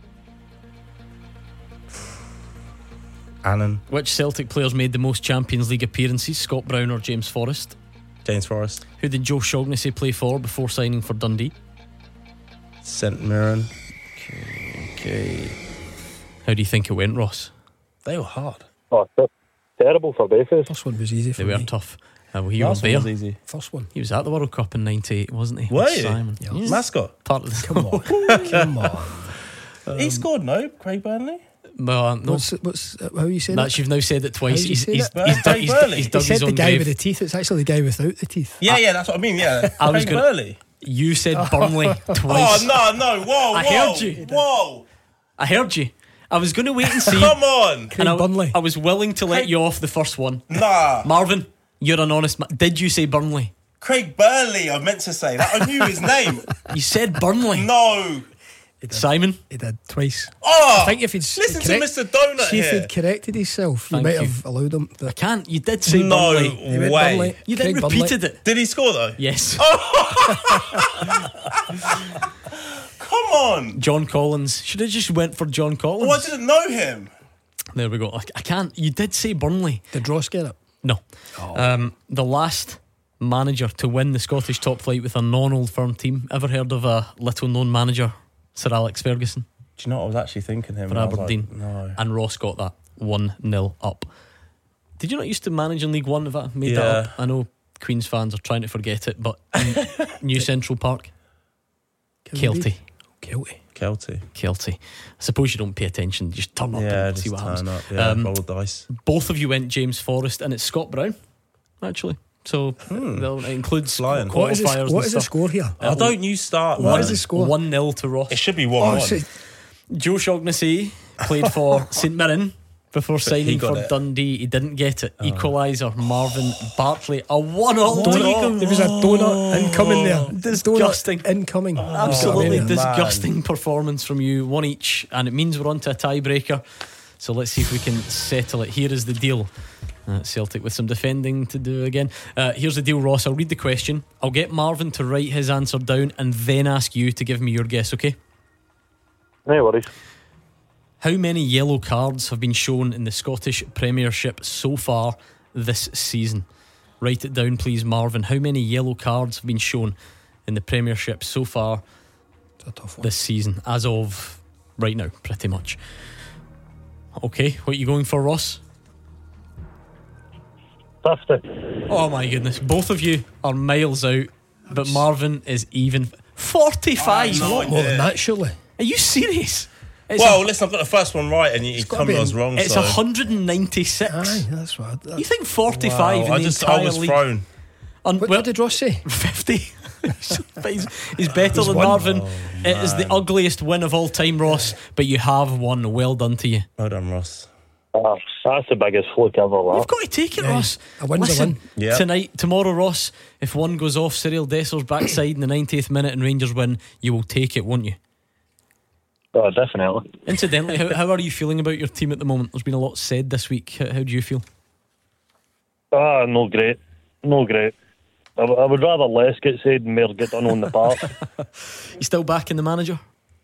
Annan. Which Celtic players made the most Champions League appearances, Scott Brown or James Forrest? James Forrest. Who did Joe Shaughnessy play for before signing for Dundee? Saint Mirren. Okay, okay. How do you think it went, Ross? They were hard. Oh, ter- terrible for Bayface. First one was easy for They were me. tough. Uh, well, he Last was one there. was easy. First one. He was at the World Cup in ninety-eight, wasn't he? Were With you? Simon. Yeah. Yes. Mascot. Part of the Come on. Come on. he scored, no? Craig Burnley? Well, uh, no. What's, what's uh, how you saying That's, it? you've now said it twice. How you He's, say he's, it? he's, dug, he's, Burley. he's He dug He said his the own guy grave. with the teeth. It's actually the guy without the teeth. Yeah, yeah, that's what I mean, yeah. I was Craig gonna- Burnley. You said Burnley twice. Oh, no, no, whoa, I whoa. heard you. Whoa. I heard you. I was going to wait and see. Come on. and I, Burnley. I was willing to let Craig- you off the first one. Nah. Marvin, you're an honest man. Did you say Burnley? Craig Burnley, I meant to say that. I knew his name. You said Burnley. No. Simon? He did twice. Oh, I think if he'd listen correct- to Mister Donut see if here. he'd corrected himself, Thank you might you. have allowed him. I But can't. You did say No Burnley. He went way. Burnley. You then Craig Burnley. repeated it. Did he score though? Yes. Come on. John Collins. Should have just went for John Collins. Oh, I didn't know him. There we go. I, I can't. You did say Burnley. Did Ross get it? No. Um, the last manager to win the Scottish top flight with a non-Old Firm team. Ever heard of a little-known manager, Sir Alex Ferguson? Do you know what I was actually thinking him? For and I was Aberdeen. Like, no. And Ross got that one nil up. Did you not used to manage in League One? Have I made Yeah. that up? I know Queen's fans are trying to forget it, but in New Central Park, Kelty. Kelty. Kelty. Kelty. I suppose you don't pay attention. You just turn up Yeah, and just see what turn happens. up. Yeah, Um, roll the dice. Both of you went James Forrest, and it's Scott Brown, actually. So they'll- it includes Flying. What is, qualifiers the, and what is the stuff. score here? Oh, don't you start. What man. is the score? one nil to Ross. It should be one Oh, one. so Joe Shaughnessy played for Saint Mirren before signing got for it. Dundee. He didn't get it. Equaliser, Marvin Bartley. A one-all donut. There was a donut incoming there. Disgusting. Donut incoming. Absolutely Oh, disgusting performance from you. One each, and it means we're on to a tiebreaker. So let's see if we can settle it. Here is the deal. Uh, Celtic with some defending to do again. Uh, here's the deal, Ross. I'll read the question. I'll get Marvin to write his answer down and then ask you to give me your guess, okay? No worries. How many yellow cards have been shown in the Scottish Premiership so far this season? Write it down, please, Marvin. How many yellow cards have been shown in the Premiership so far It's a tough one. this season, as of right now, pretty much? Okay, what are you going for, Ross? fifty. Oh my goodness, both of you are miles out, but Marvin is even. forty-five. I know More than it. that, surely. Are you serious? It's well, a, listen, I've got the first one right, and you, you tell me I was wrong. It's so. one hundred ninety-six. Aye, that's what. That, You think forty-five Wow, in I the just entire I was league? thrown. Un- what, well, what did Ross say? fifty. But he's, he's better He's than won. Marvin. Oh, it is the ugliest win of all time, Ross. But you have won. Well done to you. Well done, Ross. Oh, that's the biggest fluke ever. That. You've got to take it, Yeah, Ross. a win's a Listen, win. Yeah. tonight, tomorrow, Ross, if one goes off Cyril Desser's backside in the ninetieth minute and Rangers win, you will take it, won't you? Oh, definitely. Incidentally, how, how are you feeling about your team at the moment? There's been a lot said this week. How, how do you feel? Ah, no great. No great. I, w- I would rather less get said and more get done on the park. You still backing the manager?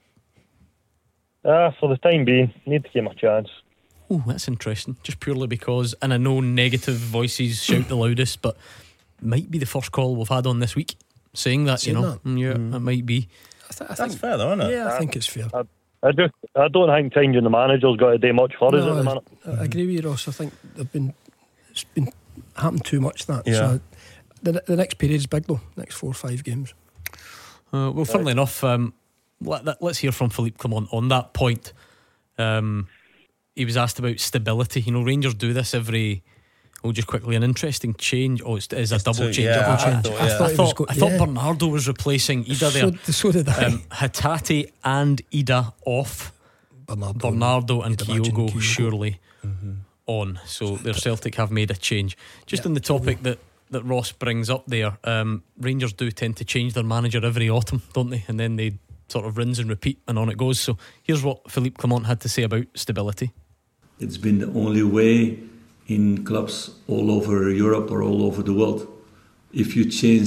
Ah, for the time being, need to give him a chance. Oh, that's interesting. Just purely because, and I know negative voices shout the loudest, but might be the first call we've had on this week saying that, Saying you know. that? Mm, yeah, Mm. it might be. I, th- I That's think, fair, though, isn't it? yeah, I think it's fair. I, I just, I don't think changing the manager's got to do much for us No, at the minute. I, I agree with you, Ross. I think they've been it's been happened too much. That Yeah. so the the next period's big though. Next four or five games. Uh, well, funnily enough, um, let, that, let's hear from Philippe Clement on that point. Um, he was asked about stability. You know, Rangers do this every. Oh, just quickly, an interesting change. Oh, it's, it's a It's double two- change. yeah, double I change. thought- I yeah. thought, I thought he was go- I thought yeah. Bernardo was replacing Ida there. So, so did I. Um, Hatate and Ida off. Bernardo, Bernardo and you'd imagine Kyogo Kyogo. surely on. So their Celtic have made a change. Just Yeah. on the topic that, that Ross brings up there, um, Rangers do tend to change their manager every autumn, don't they? And then they sort of rinse and repeat, and on it goes. So here's what Philippe Clement had to say about stability. It's been the only way in clubs all over Europe or all over the world. If you change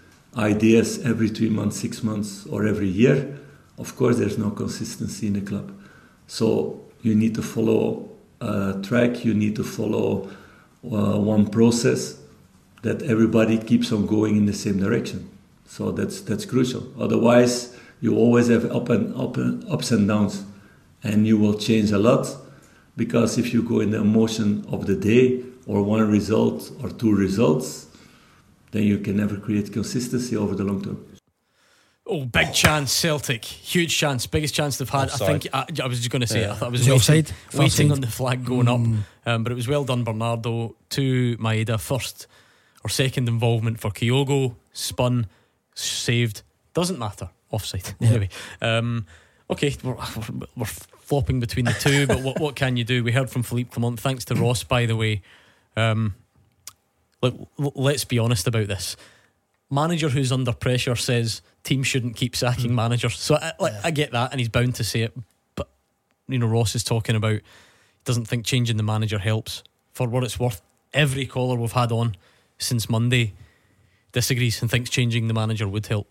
ideas every three months, six months, or every year, of course there's no consistency in the club. So you need to follow a track, you need to follow uh, one process that everybody keeps on going in the same direction. So that's that's crucial. Otherwise, you always have up and up and ups and downs, and you will change a lot. Because if you go in the emotion of the day, or one result or two results, then you can never create consistency over the long term. Oh, big chance, Celtic. Huge chance. Biggest chance they've had. Offside. I think, I, I was just going to say, Yeah. I thought I was Is it waiting, offside? waiting Offside. on the flag going Mm. up. Um, but it was well done, Bernardo. To Maeda, first or second involvement for Kyogo. Spun, saved. Doesn't matter. Offside. Anyway. Um, okay, we're, we're flopping between the two, but what, what can you do? We heard from Philippe Clement. Thanks to Ross, by the way. Um, look, l- let's be honest about this. Manager who's under pressure says teams shouldn't keep sacking managers. So I, like, I get that, and he's bound to say it. But you know, Ross is talking about he doesn't think changing the manager helps. For what it's worth, every caller we've had on since Monday disagrees and thinks changing the manager would help.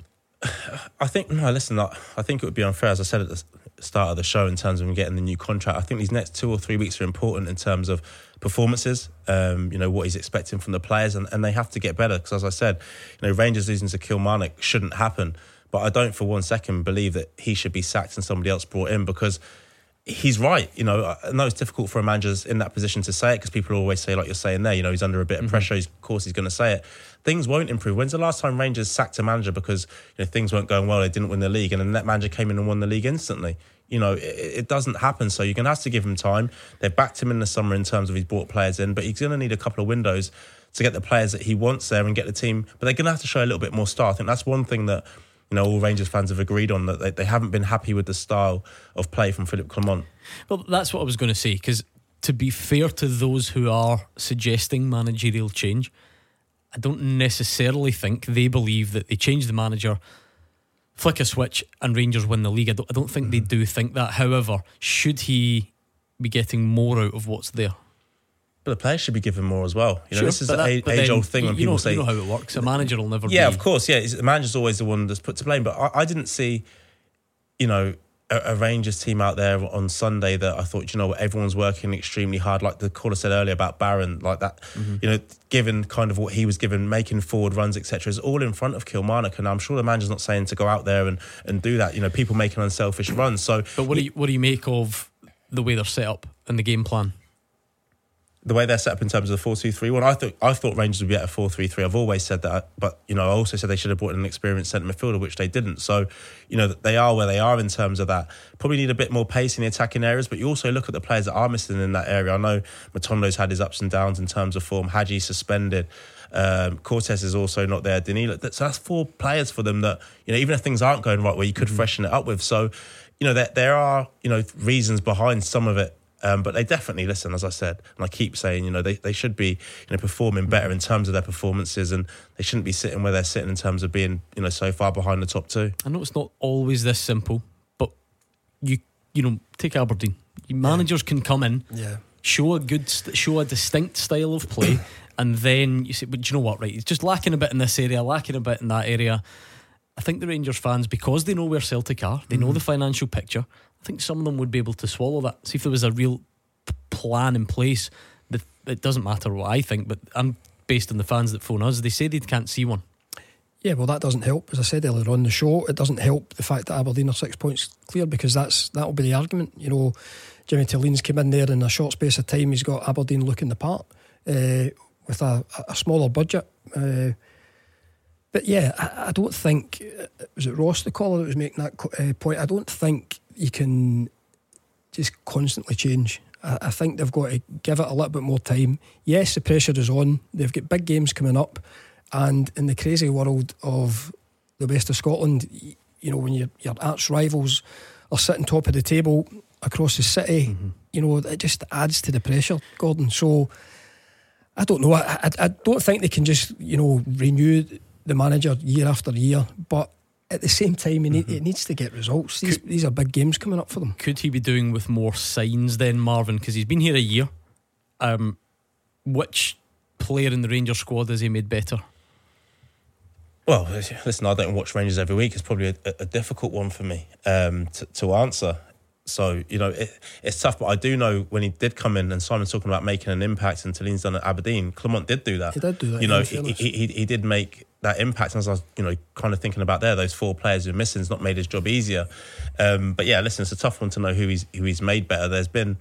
I think no. Listen, I I think it would be unfair, as I said at the start of the show, in terms of him getting the new contract. I think these next two or three weeks are important in terms of performances. Um, you know what he's expecting from the players, and, and they have to get better. Because as I said, you know Rangers losing to Kilmarnock shouldn't happen. But I don't for one second believe that he should be sacked and somebody else brought in, because he's right. You know, I know it's difficult for a manager in that position to say it, because people always say, like you're saying there, you know, he's under a bit of Mm-hmm. pressure. He's, of course, he's going to say it. Things won't improve. When's the last time Rangers sacked a manager because you know things weren't going well, they didn't win the league, and then that manager came in and won the league instantly? You know, it, it doesn't happen. So you're going to have to give him time. They backed him in the summer in terms of he's brought players in, but he's going to need a couple of windows to get the players that he wants there and get the team. But they're going to have to show a little bit more style. I think that's one thing that you know all Rangers fans have agreed on, that they, they haven't been happy with the style of play from Philippe Clement. Well, that's what I was going to say, because to be fair to those who are suggesting managerial change, I don't necessarily think they believe that they change the manager, flick a switch and Rangers win the league. I don't, I don't think they do think that. However, should he be getting more out of what's there? But the players should be given more as well. You know, Sure, this is but an that- but age then old thing you, when you people know, say, you know how it works. A manager will never yeah, be. of course, yeah. It's- The manager's always the one that's put to blame. But I, I didn't see, you know, a, a Rangers team out there on Sunday that I thought, you know, everyone's working extremely hard. Like the caller said earlier about Barron, like that, Mm-hmm. you know, given kind of what he was given, making forward runs, et cetera, is all in front of Kilmarnock. And I'm sure the manager's not saying to go out there and, and do that. You know, people making unselfish runs. So, But what do you what do you make of the way they're set up and the game plan? the way they're set up in terms of the four two three one, I thought I thought Rangers would be at a four three three. I've always said that, but you know, I also said they should have brought in an experienced centre midfielder, which they didn't. So, you know, they are where they are in terms of that. Probably need a bit more pace in the attacking areas, but you also look at the players that are missing in that area. I know Matondo's had his ups and downs in terms of form. Hadji suspended. Um, Cortez is also not there. Danilo. So that's four players for them that, you know, even if things aren't going right, where you could mm-hmm. freshen it up with. So, you know, there, there are, you know, reasons behind some of it. Um, but they definitely, listen, as I said, and I keep saying, you know, they, they should be, you know, performing better in terms of their performances, and they shouldn't be sitting where they're sitting in terms of being, you know, so far behind the top two. I know it's not always this simple, but you you know, take Aberdeen. Managers yeah. can come in, yeah. show a good, show a distinct style of play, and then you say, but do you know what, right, it's just lacking a bit in this area, lacking a bit in that area. I think the Rangers fans, because they know where Celtic are, they mm-hmm. know the financial picture, I think some of them would be able to swallow that. See if there was a real p- plan in place. That it doesn't matter what I think, but I'm based on the fans that phone us. They say they can't see one. Yeah, well, that doesn't help. As I said earlier on the show, it doesn't help the fact that Aberdeen are six points clear, because that's that'll be the argument. You know, Jimmy Tilleen's come in there in a short space of time. He's got Aberdeen looking the part uh, with a, a smaller budget. Uh, but yeah, I, I don't think, was it Ross the caller that was making that uh, point? I don't think you can just constantly change. I, I think they've got to give it a little bit more time. Yes, the pressure is on. They've got big games coming up, and in the crazy world of the West of Scotland, you know, when your your arch rivals are sitting top of the table across the city, mm-hmm. you know, it just adds to the pressure, Gordon. So I don't know. I, I, I don't think they can just, you know, renew the manager year after year, but at the same time, he need, mm-hmm. it needs to get results. These, could, these are big games coming up for them. Could he be doing with more signs then, Marvin? Because he's been here a year. Um, which player in the Rangers squad has he made better? Well, listen, I don't watch Rangers every week. It's probably a, a difficult one for me um, to, to answer. So, you know, it, it's tough, but I do know when he did come in, and Simon's talking about making an impact, and Tilleen's done at Aberdeen, Clement did do that. He did do that. You know, he, he, he, he did make that impact. And as I was, you know, kind of thinking about there, those four players who are missing has not made his job easier. Um, but yeah, listen, it's a tough one to know who he's who he's made better. There's been,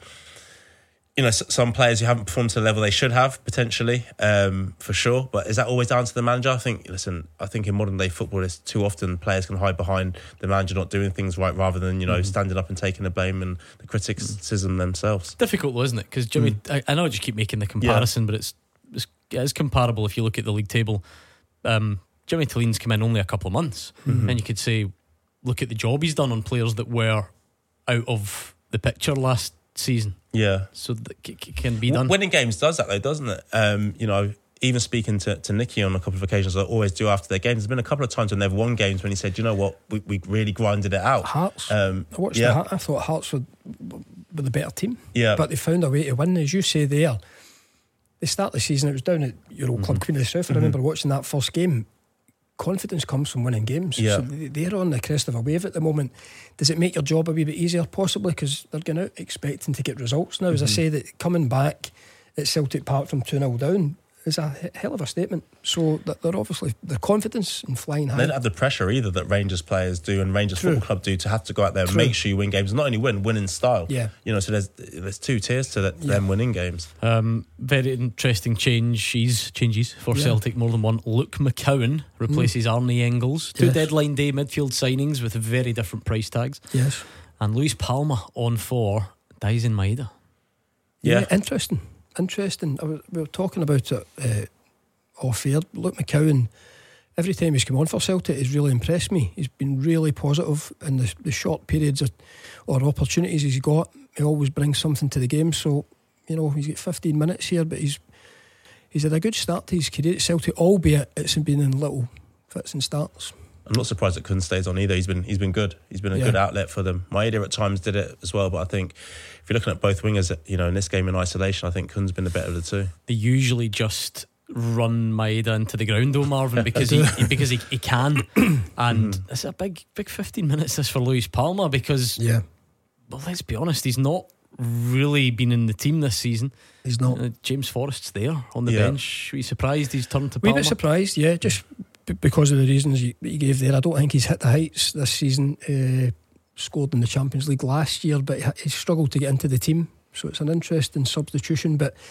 you know, some players who haven't performed to the level they should have, potentially, um, for sure. But is that always down to the manager? I think, listen, I think in modern day football, it's too often players can hide behind the manager not doing things right, rather than, you know, mm. standing up and taking the blame and the criticism mm. themselves. Difficult though, isn't it? Because Jimmy, mm. I, I know I just keep making the comparison, yeah. but it's, it's it's comparable if you look at the league table. Um, Jimmy Tilleen's come in only a couple of months, mm-hmm. and you could say, look at the job he's done on players that were out of the picture last season. Yeah, so that c- c- can be done. Winning games does that though, doesn't it? Um, you know, even speaking to, to Nicky on a couple of occasions, I always do after their games. There's been a couple of times when they've won games when he said, you know what, we, we really grinded it out. Hearts. Um, I watched yeah. the Heart, I thought Hearts were, were the better team. Yeah, but they found a way to win, as you say there. They start the season, it was down at Euro mm-hmm. Club Queen of the South. I mm-hmm. remember watching that first game. Confidence comes from winning games. Yeah. So they're on the crest of a wave at the moment. Does it make your job a wee bit easier? Possibly, because they're going out expecting to get results now. As mm-hmm. I say, that coming back at Celtic Park from two nil down is a hell of a statement. So they're obviously, their confidence and flying high. They don't have the pressure either that Rangers players do and Rangers True. Football Club do to have to go out there and True. make sure you win games. Not only win, win in style. Yeah. You know, so there's there's two tiers to that, Yeah. them winning games. Um, very interesting changes changes for Yeah. Celtic, more than one. Luke McCowan replaces mm. Arnie Engels. Two Yes. deadline day midfield signings with very different price tags. Yes. And Luis Palma on for Daisen Maeda. Yeah, Yeah. interesting. Interesting. I was, we were talking about it uh, off air. Luke McCowan, every time he's come on for Celtic, he's really impressed me. He's been really positive in the, the short periods of, or opportunities he's got. He always brings something to the game. So, you know, he's got fifteen minutes here, but he's he's had a good start to his career at Celtic, albeit it's been in little fits and starts. I'm not surprised that Kun stays on either. He's been he's been good. He's been a Yeah. good outlet for them. Maeda at times did it as well, but I think if you're looking at both wingers, you know, in this game in isolation, I think Kun's been the better of the two. They usually just run Maeda into the ground though, Marvin, because he because he, he can. And mm. it's a big big fifteen minutes this for Luis Palma, because yeah. well, let's be honest, he's not really been in the team this season. He's not. Uh, James Forrest's there on the Yeah. bench. Were you surprised he's turned to Wee Palma? bit surprised, yeah, just b- because of the reasons you, that you gave there. I don't think he's hit the heights this season. Uh, scored in the Champions League last year, but he, he struggled to get into the team. So it's an interesting substitution. But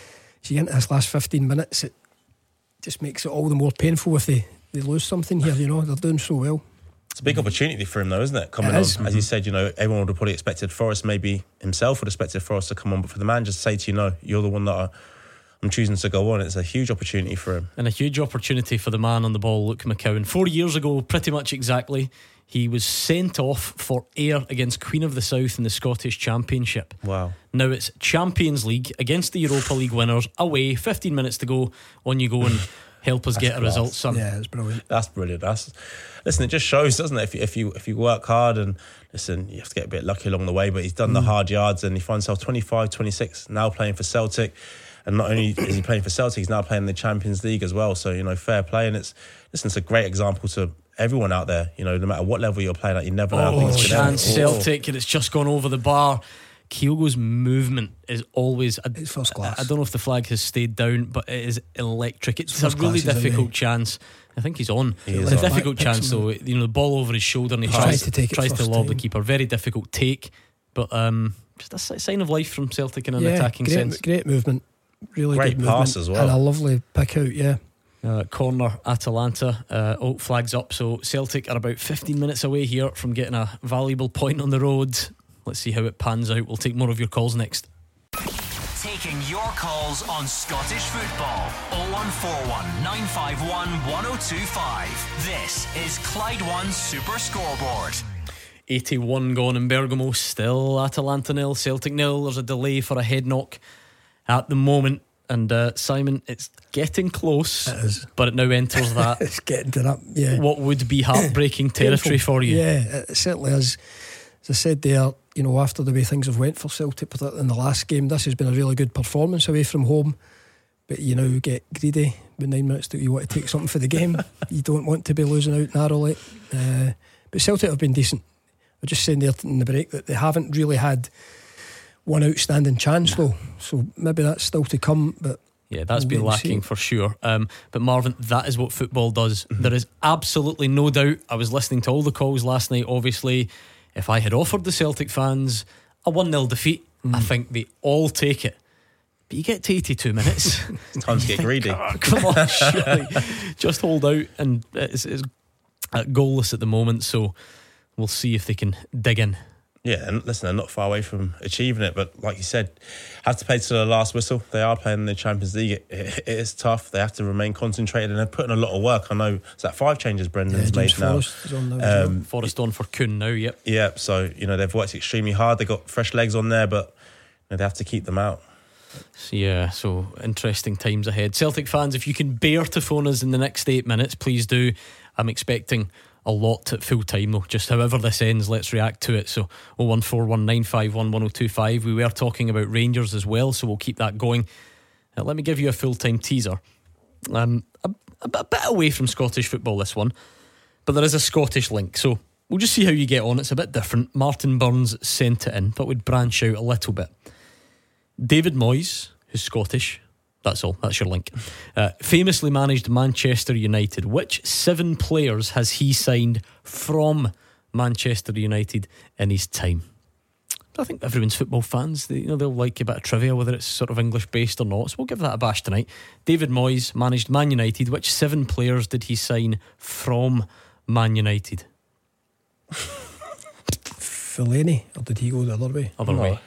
So you get into this last fifteen minutes, it just makes it all the more painful if they, they lose something here. You know, they're doing so well. It's a big opportunity for him, though, isn't it? Coming It on, is. as you said, you know, everyone would have probably expected Forrest, maybe himself would have expected Forrest to come on, but for the man just to say to you, no, you're the one that I, I'm choosing to go on. It's a huge opportunity for him, and a huge opportunity for the man on the ball, Luke McCowan. Four years ago, pretty much exactly, he was sent off for Ayr against Queen of the South in the Scottish Championship. Wow. Now it's Champions League against the Europa League winners, away, fifteen minutes to go. On you go and help us That's get a class. result, son. Yeah, it's brilliant. That's brilliant. That's listen. It just shows, doesn't it? If you, if you if you work hard and listen, you have to get a bit lucky along the way. But he's done the hard yards, and he finds himself twenty-five, twenty-six now playing for Celtic. And not only is he playing for Celtic, he's now playing in the Champions League as well. So, you know, fair play. And it's listen, it's a great example to everyone out there. You know, no matter what level you're playing at, you never know how Oh, things can end. chance Celtic, and it's just gone over the bar. Kyogo's movement is always a, it's first class. I, I don't know if the flag has stayed down, but it is electric. It's, It's a first really class, isn't difficult it? chance. I think he's on. He It's is a on. difficult Back chance picks though. You know, the ball over his shoulder and he Tries tries to take it tries to first lob the time. keeper. Very difficult take, but um, just a si- sign of life from Celtic in an Yeah, attacking great, sense. great movement. Really Great good pass movement. as well. And a lovely pick out, yeah. Uh, corner Atalanta. Uh, oh, flags up. So Celtic are about fifteen minutes away here from getting a valuable point on the road. Let's see how it pans out. We'll take more of your calls next. Taking your calls on Scottish football. oh one four one, nine five one, one oh two five. This is Clyde One Super Scoreboard. eighty-one gone in Bergamo. Still Atalanta nil, Celtic nil. There's a delay for a head knock at the moment. And uh, Simon, it's getting close, It is. but it now enters that It's getting to that, yeah. what would be heartbreaking territory Painful. for you. Yeah, it certainly is. As I said there, you know, after the way things have went for Celtic, particularly in the last game, this has been a really good performance away from home. But you now get greedy with nine minutes that you want to take something for the game. You don't want to be losing out narrowly. Uh, but Celtic have been decent. I was just saying there in the break that they haven't really had one outstanding chance though. So maybe that's still to come. But Yeah, that's we'll been wait and see. lacking for sure. Um, but Marvin, that is what football does. Mm-hmm. There is absolutely no doubt. I was listening to all the calls last night. Obviously, if I had offered the Celtic fans a one nil defeat, Mm. I think they all take it. But you get to eighty-two minutes. It's time to get greedy. Oh, come on, surely. Just hold out. And it's, it's uh, goalless at the moment. So we'll see if they can dig in. Yeah, and listen, they're not far away from achieving it, but like you said, have to play to the last whistle. They are playing in the Champions League. It, it, it is tough. They have to remain concentrated, and they're putting a lot of work. I know it's like five changes Brendan's Yeah, James made now. Forrest is on now as Um, Forrest on for Kuhn now, yep. yeah, so you know they've worked extremely hard. They got fresh legs on there, but you know, they have to keep them out. So, yeah, so interesting times ahead. Celtic fans, if you can bear to phone us in the next eight minutes, please do. I'm expecting a lot at full time though. Just however this ends, let's react to it. So oh one four one, nine five one, one oh two five. We were talking about Rangers as well, so we'll keep that going. Uh, let me give you a full time teaser. Um, a, a, a bit away from Scottish football, this one, but there is a Scottish link. So we'll just see how you get on. It's a bit different. Martin Burns sent it in, but we'd branch out a little bit. David Moyes, who's Scottish, that's all, that's your link, uh, famously managed Manchester United. Which seven players has he signed from Manchester United in his time? I think everyone's football fans, they, you know, they'll like a bit of trivia, whether it's sort of English based or not, so we'll give that a bash tonight. David Moyes managed Man United. Which seven players did he sign from Man United? Fellaini, or did he go the other way? Other way.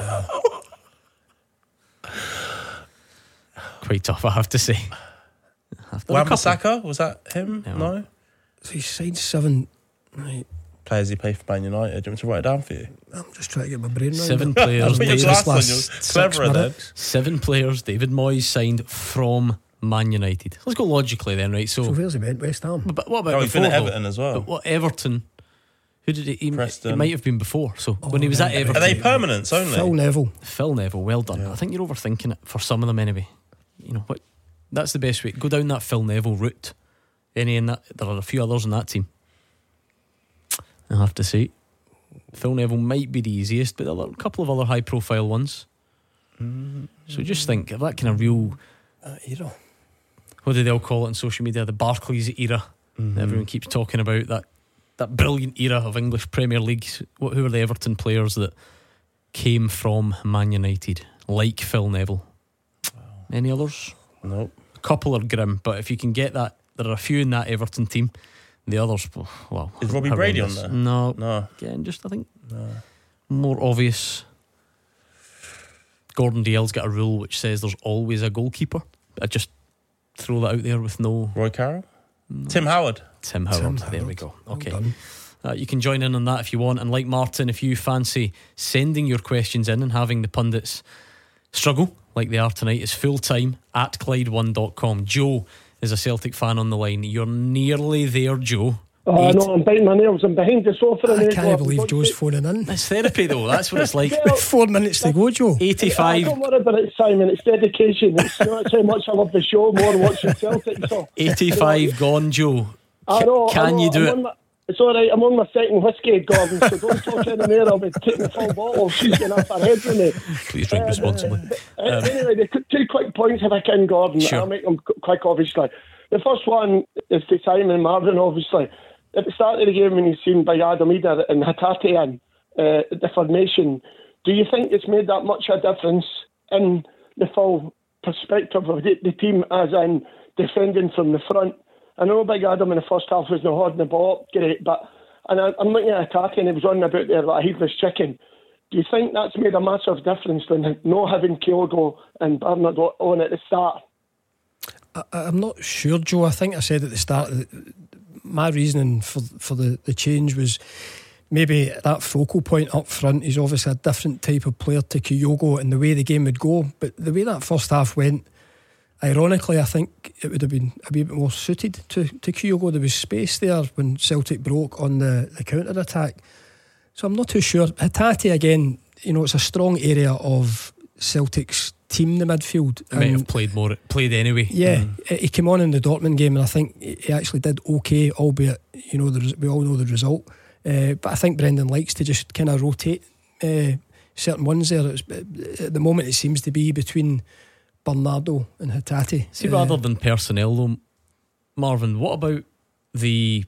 Quite tough, I have to say. Wan-Bissaka, was that him? No. No. So he signed seven. Right. Players he played for Man United. Do you want me to write it down for you? I'm just trying to get my brain right. Seven players. Put your David, glass on, last you're six cleverer then. minutes. seven players David Moyes signed from Man United. Let's go logically then, right? So, So where's he went? West Ham. but what about Oh, he's before? been at though? Everton as well. But what Everton? Who did he? He, Preston. he might have been before. So when he was at right. Everton, Are they permanents only? Phil Neville. Phil Neville, well done. I think you're overthinking it for some of them anyway. You know what? That's the best way. Go down that Phil Neville route. Any in that? There are a few others in that team. I have to say, Phil Neville might be the easiest, but there are a couple of other high-profile ones. Mm-hmm. So just think of that kind of real. Uh, era. What do they all call it on social media? The Barclays era. Mm-hmm. That everyone keeps talking about that. That brilliant era of English Premier League. What, who are the Everton players that came from Man United, like Phil Neville? Any others? No. A couple are grim, but if you can get that, there are a few in that Everton team. The others, well, is Robbie Brady on horrendous. there? No, no. Again, just I think no. more obvious. Gordon Dale's got a rule which says there's always a goalkeeper. I just throw that out there with no. Roy Carroll, no. Tim Howard, Tim Howard. Tim there Howard. we go. Okay. Well done. Uh, you can join in on that if you want. And like Martin, if you fancy sending your questions in and having the pundits struggle like they are tonight, it's full time at Clyde one dot com. Joe is a Celtic fan on the line. You're nearly there, Joe. Oh, I know, I'm biting my nails. I'm behind the sofa. I can't believe Joe's phoning in. It's therapy though, that's what it's like. With four minutes to go, Joe. eighty-five. Don't worry about it, Simon. It's dedication. It's not how much I love the show more watching Celtic. So. eighty-five gone, Joe. I know, Can I know, you do I'm it? on my, it's alright, I'm on my second whiskey, Gordon, so don't talk in the mirror. I'll be taking the full bottle. She's going off her head with me. Please drink responsibly. Uh, um, anyway, the two quick points if I can, Gordon. Sure. I'll make them quick, obviously. The first one is to Simon Marvin, obviously. At the start of the game, when he's seen by Adam Eder and Hatate in uh, the formation, do you think it's made that much a difference in the full perspective of the, the team, as in defending from the front? I know Big Adam in the first half was not holding the ball up great, but and I, I'm looking at Hatate and he was running about there like a heedless chicken. Do you think that's made a massive difference than not having Kyogo and Bernard on at the start? I, I'm not sure, Joe. I think I said at the start that my reasoning for for the, the change was maybe that focal point up front. He's obviously a different type of player to Kyogo and the way the game would go. But the way that first half went, ironically, I think it would have been a wee bit more suited to, to Kyogo. There was space there when Celtic broke on the, the counter attack. So I'm not too sure. Hatate, again, you know, it's a strong area of Celtic's team, the midfield. He might have played more, played anyway. Yeah, mm. he came on in the Dortmund game and I think he actually did okay, albeit, you know, the, we all know the result. Uh, but I think Brendan likes to just kind of rotate uh, certain ones there. It's, at the moment, it seems to be between Bernardo and Hatate. See, uh, rather than personnel though, Marvin, what about the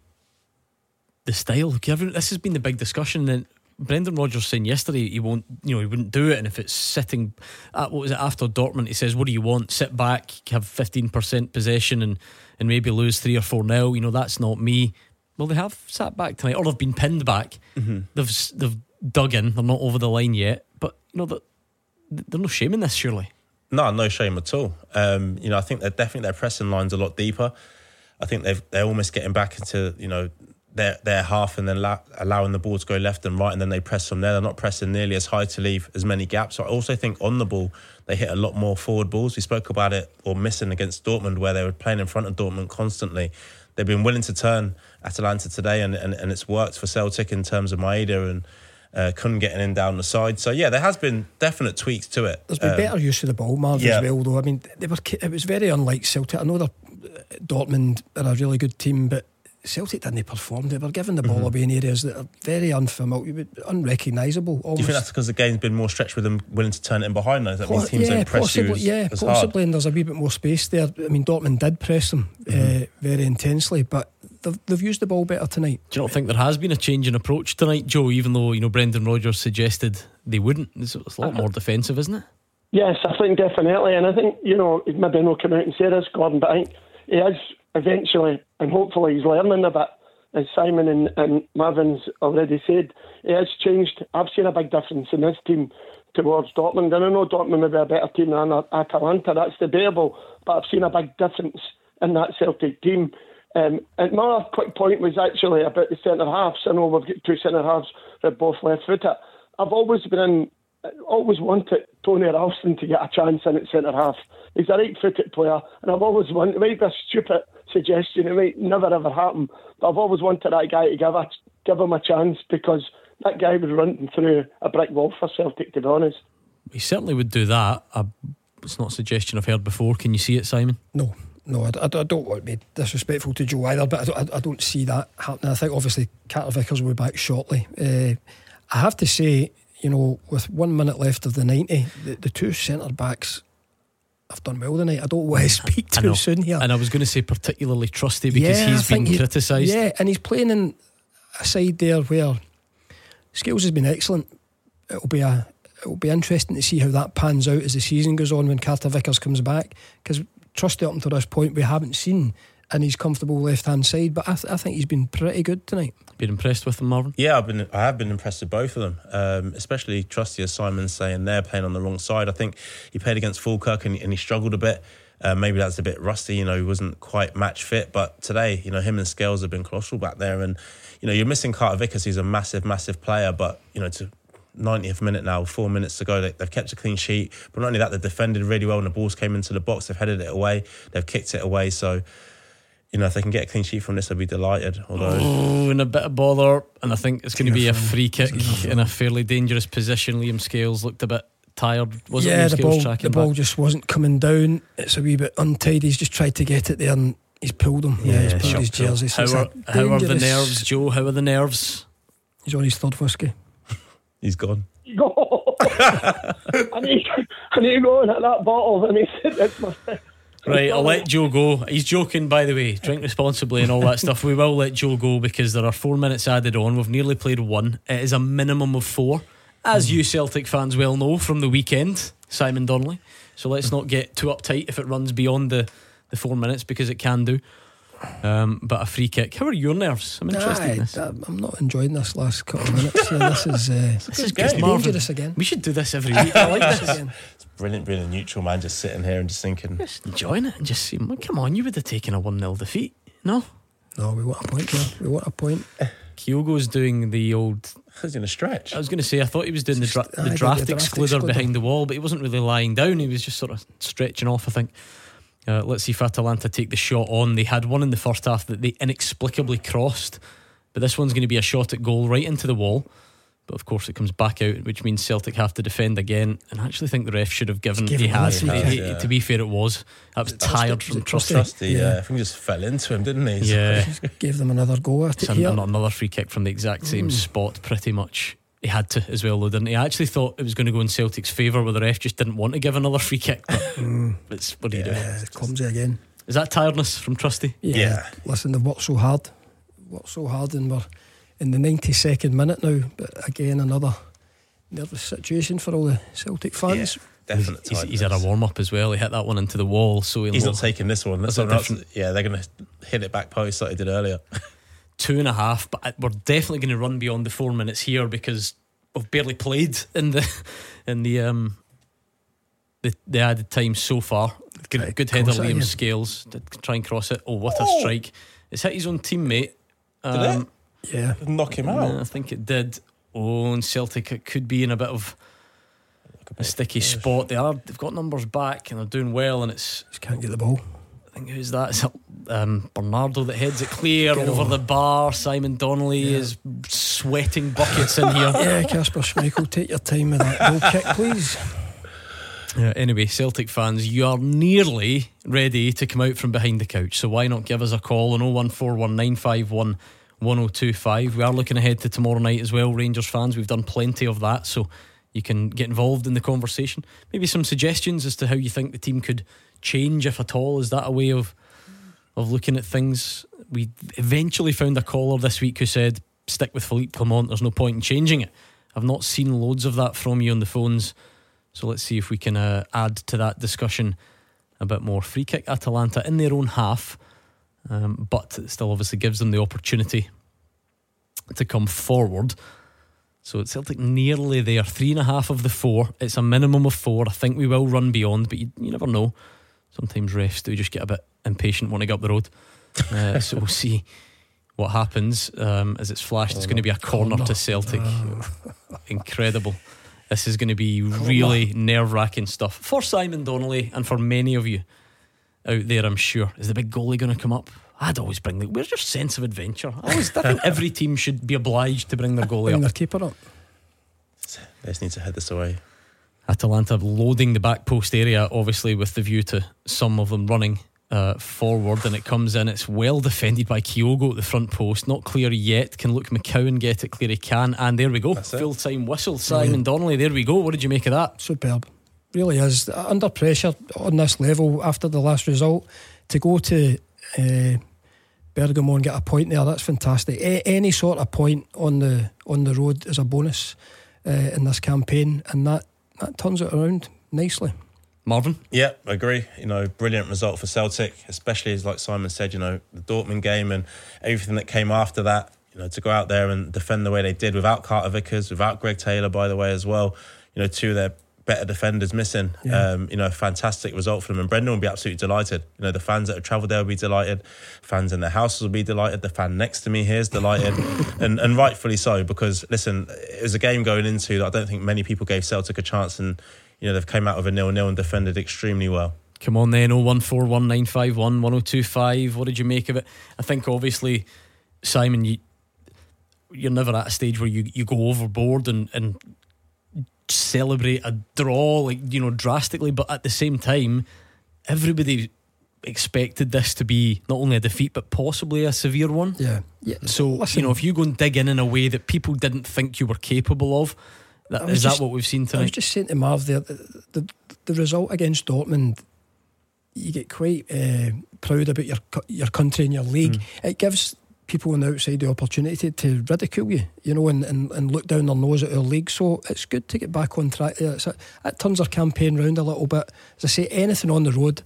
the style? This has been the big discussion. Then Brendan Rodgers saying yesterday he won't, you know, he wouldn't do it, and if it's sitting at, what was it, after Dortmund, he says, what do you want? Sit back, have fifteen percent possession and, and maybe lose three or four nil. You know, that's not me. Well, they have sat back tonight, or they've been pinned back. Mm-hmm. They've they've dug in. They're not over the line yet, but you know that there's no shame in this, surely. No, no shame at all. Um, you know, I think they're definitely their pressing line's a lot deeper. I think they've they're almost getting back into, you know, their their half and then la- allowing the ball to go left and right, and then they press from there. They're not pressing nearly as high to leave as many gaps. So I also think on the ball they hit a lot more forward balls. We spoke about it, or missing against Dortmund, where they were playing in front of Dortmund constantly. They've been willing to turn Atalanta today, and, and, and it's worked for Celtic in terms of Maeda and uh, Kun getting in down the side. So yeah, there has been definite tweaks to it. There's been um, better use of the ball, Marv, yeah. as well, though. I mean, they were. It was very unlike Celtic. I know they're, Dortmund are a really good team, but Celtic didn't perform. They were giving the ball Mm-hmm. away in areas that are very unfamiliar, unrecognisable. Do you think that's because the game's been more stretched with them willing to turn it in behind those? That Po- means teams yeah, don't press possibly, you as, yeah, as possibly, hard. and there's a wee bit more space there. I mean, Dortmund did press them Mm-hmm. uh, very intensely, but they've, they've used the ball better tonight. Do you not think there has been a change in approach tonight, Joe? Even though, you know, Brendan Rodgers suggested they wouldn't. It's, it's a lot more defensive, isn't it? Yes, I think definitely, and I think, you know, he'd maybe not come out and say this, Gordon, but I think he is eventually, and hopefully he's learning a bit, as Simon and, and Marvin's already said. He has changed. I've seen a big difference in this team towards Dortmund, and I know Dortmund may be a better team than Atalanta, that's debatable, but I've seen a big difference in that Celtic team. Um, and my other quick point was actually about the centre halves. I know we've got two centre halves that are both left footed. I've always been in, always wanted Tony Ralston to get a chance in at centre half. He's a right footed player, and I've always wanted, it might be a stupid suggestion, it might never ever happen, but I've always wanted that guy to give a, give him a chance, because that guy was running through a brick wall for Celtic, to be honest. He certainly would do that. I, it's not a suggestion I've heard before. Can you see it, Simon? No. No, I, I, I don't want to be disrespectful to Joe either, but I don't, I, I don't see that happening. I think obviously Carter Vickers will be back shortly. Uh, I have to say, you know, with one minute left of the ninety, the, the two centre backs have done well tonight. I don't want to speak too soon here. And I was going to say particularly trusty, because yeah, he's been criticised. Yeah, and he's playing in a side there where Scales has been excellent. It'll be a it'll be interesting to see how that pans out as the season goes on when Carter Vickers comes back, because Trusty up until this point we haven't seen in his comfortable left hand side, but I, th- I think he's been pretty good tonight. Been impressed with him, Marvin? Yeah, I've been I have been impressed with both of them, um, especially Trusty, as Simon's saying, they're playing on the wrong side. I think he played against Falkirk and, and he struggled a bit. Uh, maybe that's a bit rusty, you know, he wasn't quite match fit, but today, you know, him and Scales have been colossal back there, and you know, you're missing Carter Vickers, he's a massive, massive player, but you know, to ninetieth minute now, four minutes to go, they, they've kept a clean sheet, but not only that, they've defended really well when the balls came into the box, they've headed it away, they've kicked it away, so you know, if they can get a clean sheet from this, I'd be delighted. Although, oh, in a bit of bother, and I think it's going to be a free kick in a fairly dangerous position. Liam Scales looked a bit tired, wasn't yeah, Liam the Scales ball, tracking the ball back? just wasn't coming down. It's a wee bit untidy. He's just tried to get it there and he's pulled him. Yeah, Yeah, he's pulled sure, his jersey. So How it's are, a how are the dangerous- nerves, Joe? How are the nerves? He's on his third whiskey. He's gone. Go. I need, I need to go and hit that bottle. And he said, "That's my." Right, I'll let Joe go. He's joking, by the way. Drink responsibly and all that stuff. We will let Joe go because there are four minutes added on. We've nearly played one. It is a minimum of four, as you Celtic fans well know from the weekend, Simon Donnelly. So let's not get too uptight if it runs beyond the, the four minutes, because it can do. Um, but a free kick. How are your nerves? I'm interested in this. Aye, I'm not enjoying this last couple of minutes. Yeah, this is uh, This is it's good, Marvin. dangerous again. We should do this every week. I like this. Again. It's brilliant being a neutral man, just sitting here and just thinking, Just enjoying it and just saying, well, come on, you would have taken a one nil defeat. No? No, we want a point here. We want a point. Kyogo's doing the old. He's in a stretch. I was going to say, I thought he was doing the, dra- Aye, the the draft draft excluder excluder. behind the wall, but he wasn't really lying down. He was just sort of stretching off, I think. Uh, let's see if Atalanta take the shot on. They had one in the first half that they inexplicably crossed, but this one's going to be a shot at goal right into the wall. But of course it comes back out, which means Celtic have to defend again. And I actually think the ref should have given. Give He him has. a free He- kick. he- Yeah. To be fair, it was. That was tired Trusty? from Was it Trusty. Trusty, yeah. Yeah. I think he just fell into him, didn't he? Yeah. Gave them another go at it Some, here. another free kick from the exact same spot, pretty much. He had to as well, though, didn't he? I actually thought it was going to go in Celtic's favour, where the ref just didn't want to give another free kick. But it's, what do you do? Yeah, it's clumsy again. Is that tiredness from Trusty? Yeah. Yeah. Listen, they've worked so hard. Worked so hard, and we're in the ninety-second minute now. But again, another nervous situation for all the Celtic fans. Definite He's, tiredness. he's had a warm up as well. He hit that one into the wall, so he'll He's know. not taking this one. That's Is it someone else- different? yeah, they're going to hit it back post like they did earlier. two and a half. But we're definitely going to run beyond the four minutes here because we've barely played in the in the um the, the added time so far. Good, Right, good header, cross it Liam again. Scales did try and cross it. Oh, what a Oh. strike! It's hit his own teammate. Did it? Um, Yeah. Knock him yeah, out. I think it did. Oh, and Celtic it could be in a bit of a sticky spot. They are. They've got numbers back and they're doing well. And it's. Just can't get the ball. I think who's that? Is it um, Bernardo that heads it clear Get over on. the bar. Simon Donnelly Yeah. is sweating buckets in here. Yeah, Casper Schmeichel, take your time with that goal kick, please. Yeah, anyway, Celtic fans, you are nearly ready to come out from behind the couch. So why not give us a call on oh one four one nine five one one oh two five. We are looking ahead to tomorrow night as well, Rangers fans. We've done plenty of that, so you can get involved in the conversation. Maybe some suggestions as to how you think the team could change, if at all. Is that a way of of looking at things? We eventually found a caller this week who said stick with Philippe Clement, there's no point in changing it. I've not seen loads of that from you on the phones, so let's see if we can uh, add to that discussion a bit more. Free kick Atalanta in their own half, um, but it still obviously gives them the opportunity to come forward. So it's Celtic nearly there, three and a half of the four. It's a minimum of four. I think we will run beyond, but you, you never know. Sometimes refs do just get a bit impatient wanting to go up the road. Uh, so we'll see what happens. Um, as it's flashed, it's going to be a corner to Celtic. Incredible. This is going to be really nerve-wracking stuff for Simon Donnelly and for many of you out there, I'm sure. Is the big goalie going to come up? I'd always bring the... Where's your sense of adventure? I, always, I think every team should be obliged to bring their goalie Bring up. their keeper up. They just need to head this away. Atalanta loading the back post area, obviously with the view to some of them running uh, forward, and it comes in. It's well defended by Kyogo at the front post. Not clear yet. Can Luke McCowan get it clear? He can. And there we go. Full time whistle. Simon Donnelly. There we go. What did you make of that? Superb. Really is. Under pressure on this level after the last result, to go to uh, Bergamo and get a point there, that's fantastic. A- any sort of point on the on the road is a bonus uh, in this campaign, and that that turns it around nicely. Marvin? Yeah, I agree. You know, brilliant result for Celtic, especially as like Simon said, you know, the Dortmund game and everything that came after that. You know, to go out there and defend the way they did without Carter Vickers, without Greg Taylor, by the way, as well. You know, two of their better defenders missing. Yeah. Um, you know, fantastic result for them. And Brendan will be absolutely delighted. You know, the fans that have travelled there will be delighted. Fans in their houses will be delighted. The fan next to me here is delighted. and, and rightfully so, because, listen, it was a game going into that I don't think many people gave Celtic a chance, and, you know, they've come out with a nil-nil and defended extremely well. Come on then, oh one four one nine five one one oh two five. What did you make of it? I think obviously, Simon, you, you're never at a stage where you, you go overboard and, and celebrate a draw, like, you know, drastically, but at the same time, everybody expected this to be not only a defeat but possibly a severe one. Yeah, yeah. So, Listen, you know, if you go and dig in in a way that people didn't think you were capable of, that, is just, that what we've seen tonight? I was just saying to Marv there, the, the, the result against Dortmund, you get quite uh, proud about your your country and your league. Mm. It gives people on the outside the opportunity to ridicule you, you know, and, and, and look down their nose at our league. So it's good to get back on track there. It's a, it turns our campaign round a little bit. As I say, anything on the road,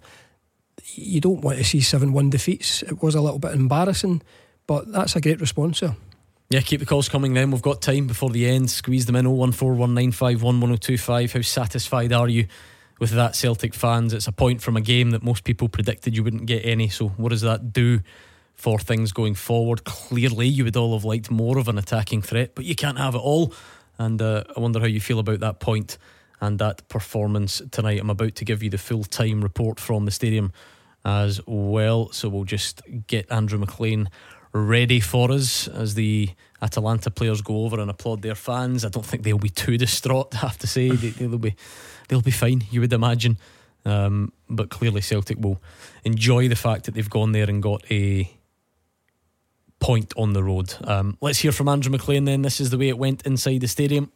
you don't want to see seven one defeats. It was a little bit embarrassing, but that's a great response there. Yeah, keep the calls coming then. We've got time before the end. Squeeze them in. oh one four one nine five one one oh two five. How satisfied are you with that, Celtic fans? It's a point from a game that most people predicted you wouldn't get any. So what does that do for things going forward? Clearly you would all have liked more of an attacking threat, but you can't have it all. And uh, I wonder how you feel about that point and that performance tonight. I'm about to give you the full time report from the stadium as well, so we'll just get Andrew McLean ready for us as the Atalanta players go over and applaud their fans. I don't think they'll be too distraught, I have to say. they, they'll be they'll be fine, you would imagine. Um, but clearly Celtic will enjoy the fact that they've gone there and got a point on the road. Um, let's hear from Andrew McLean then. This is the way it went inside the stadium.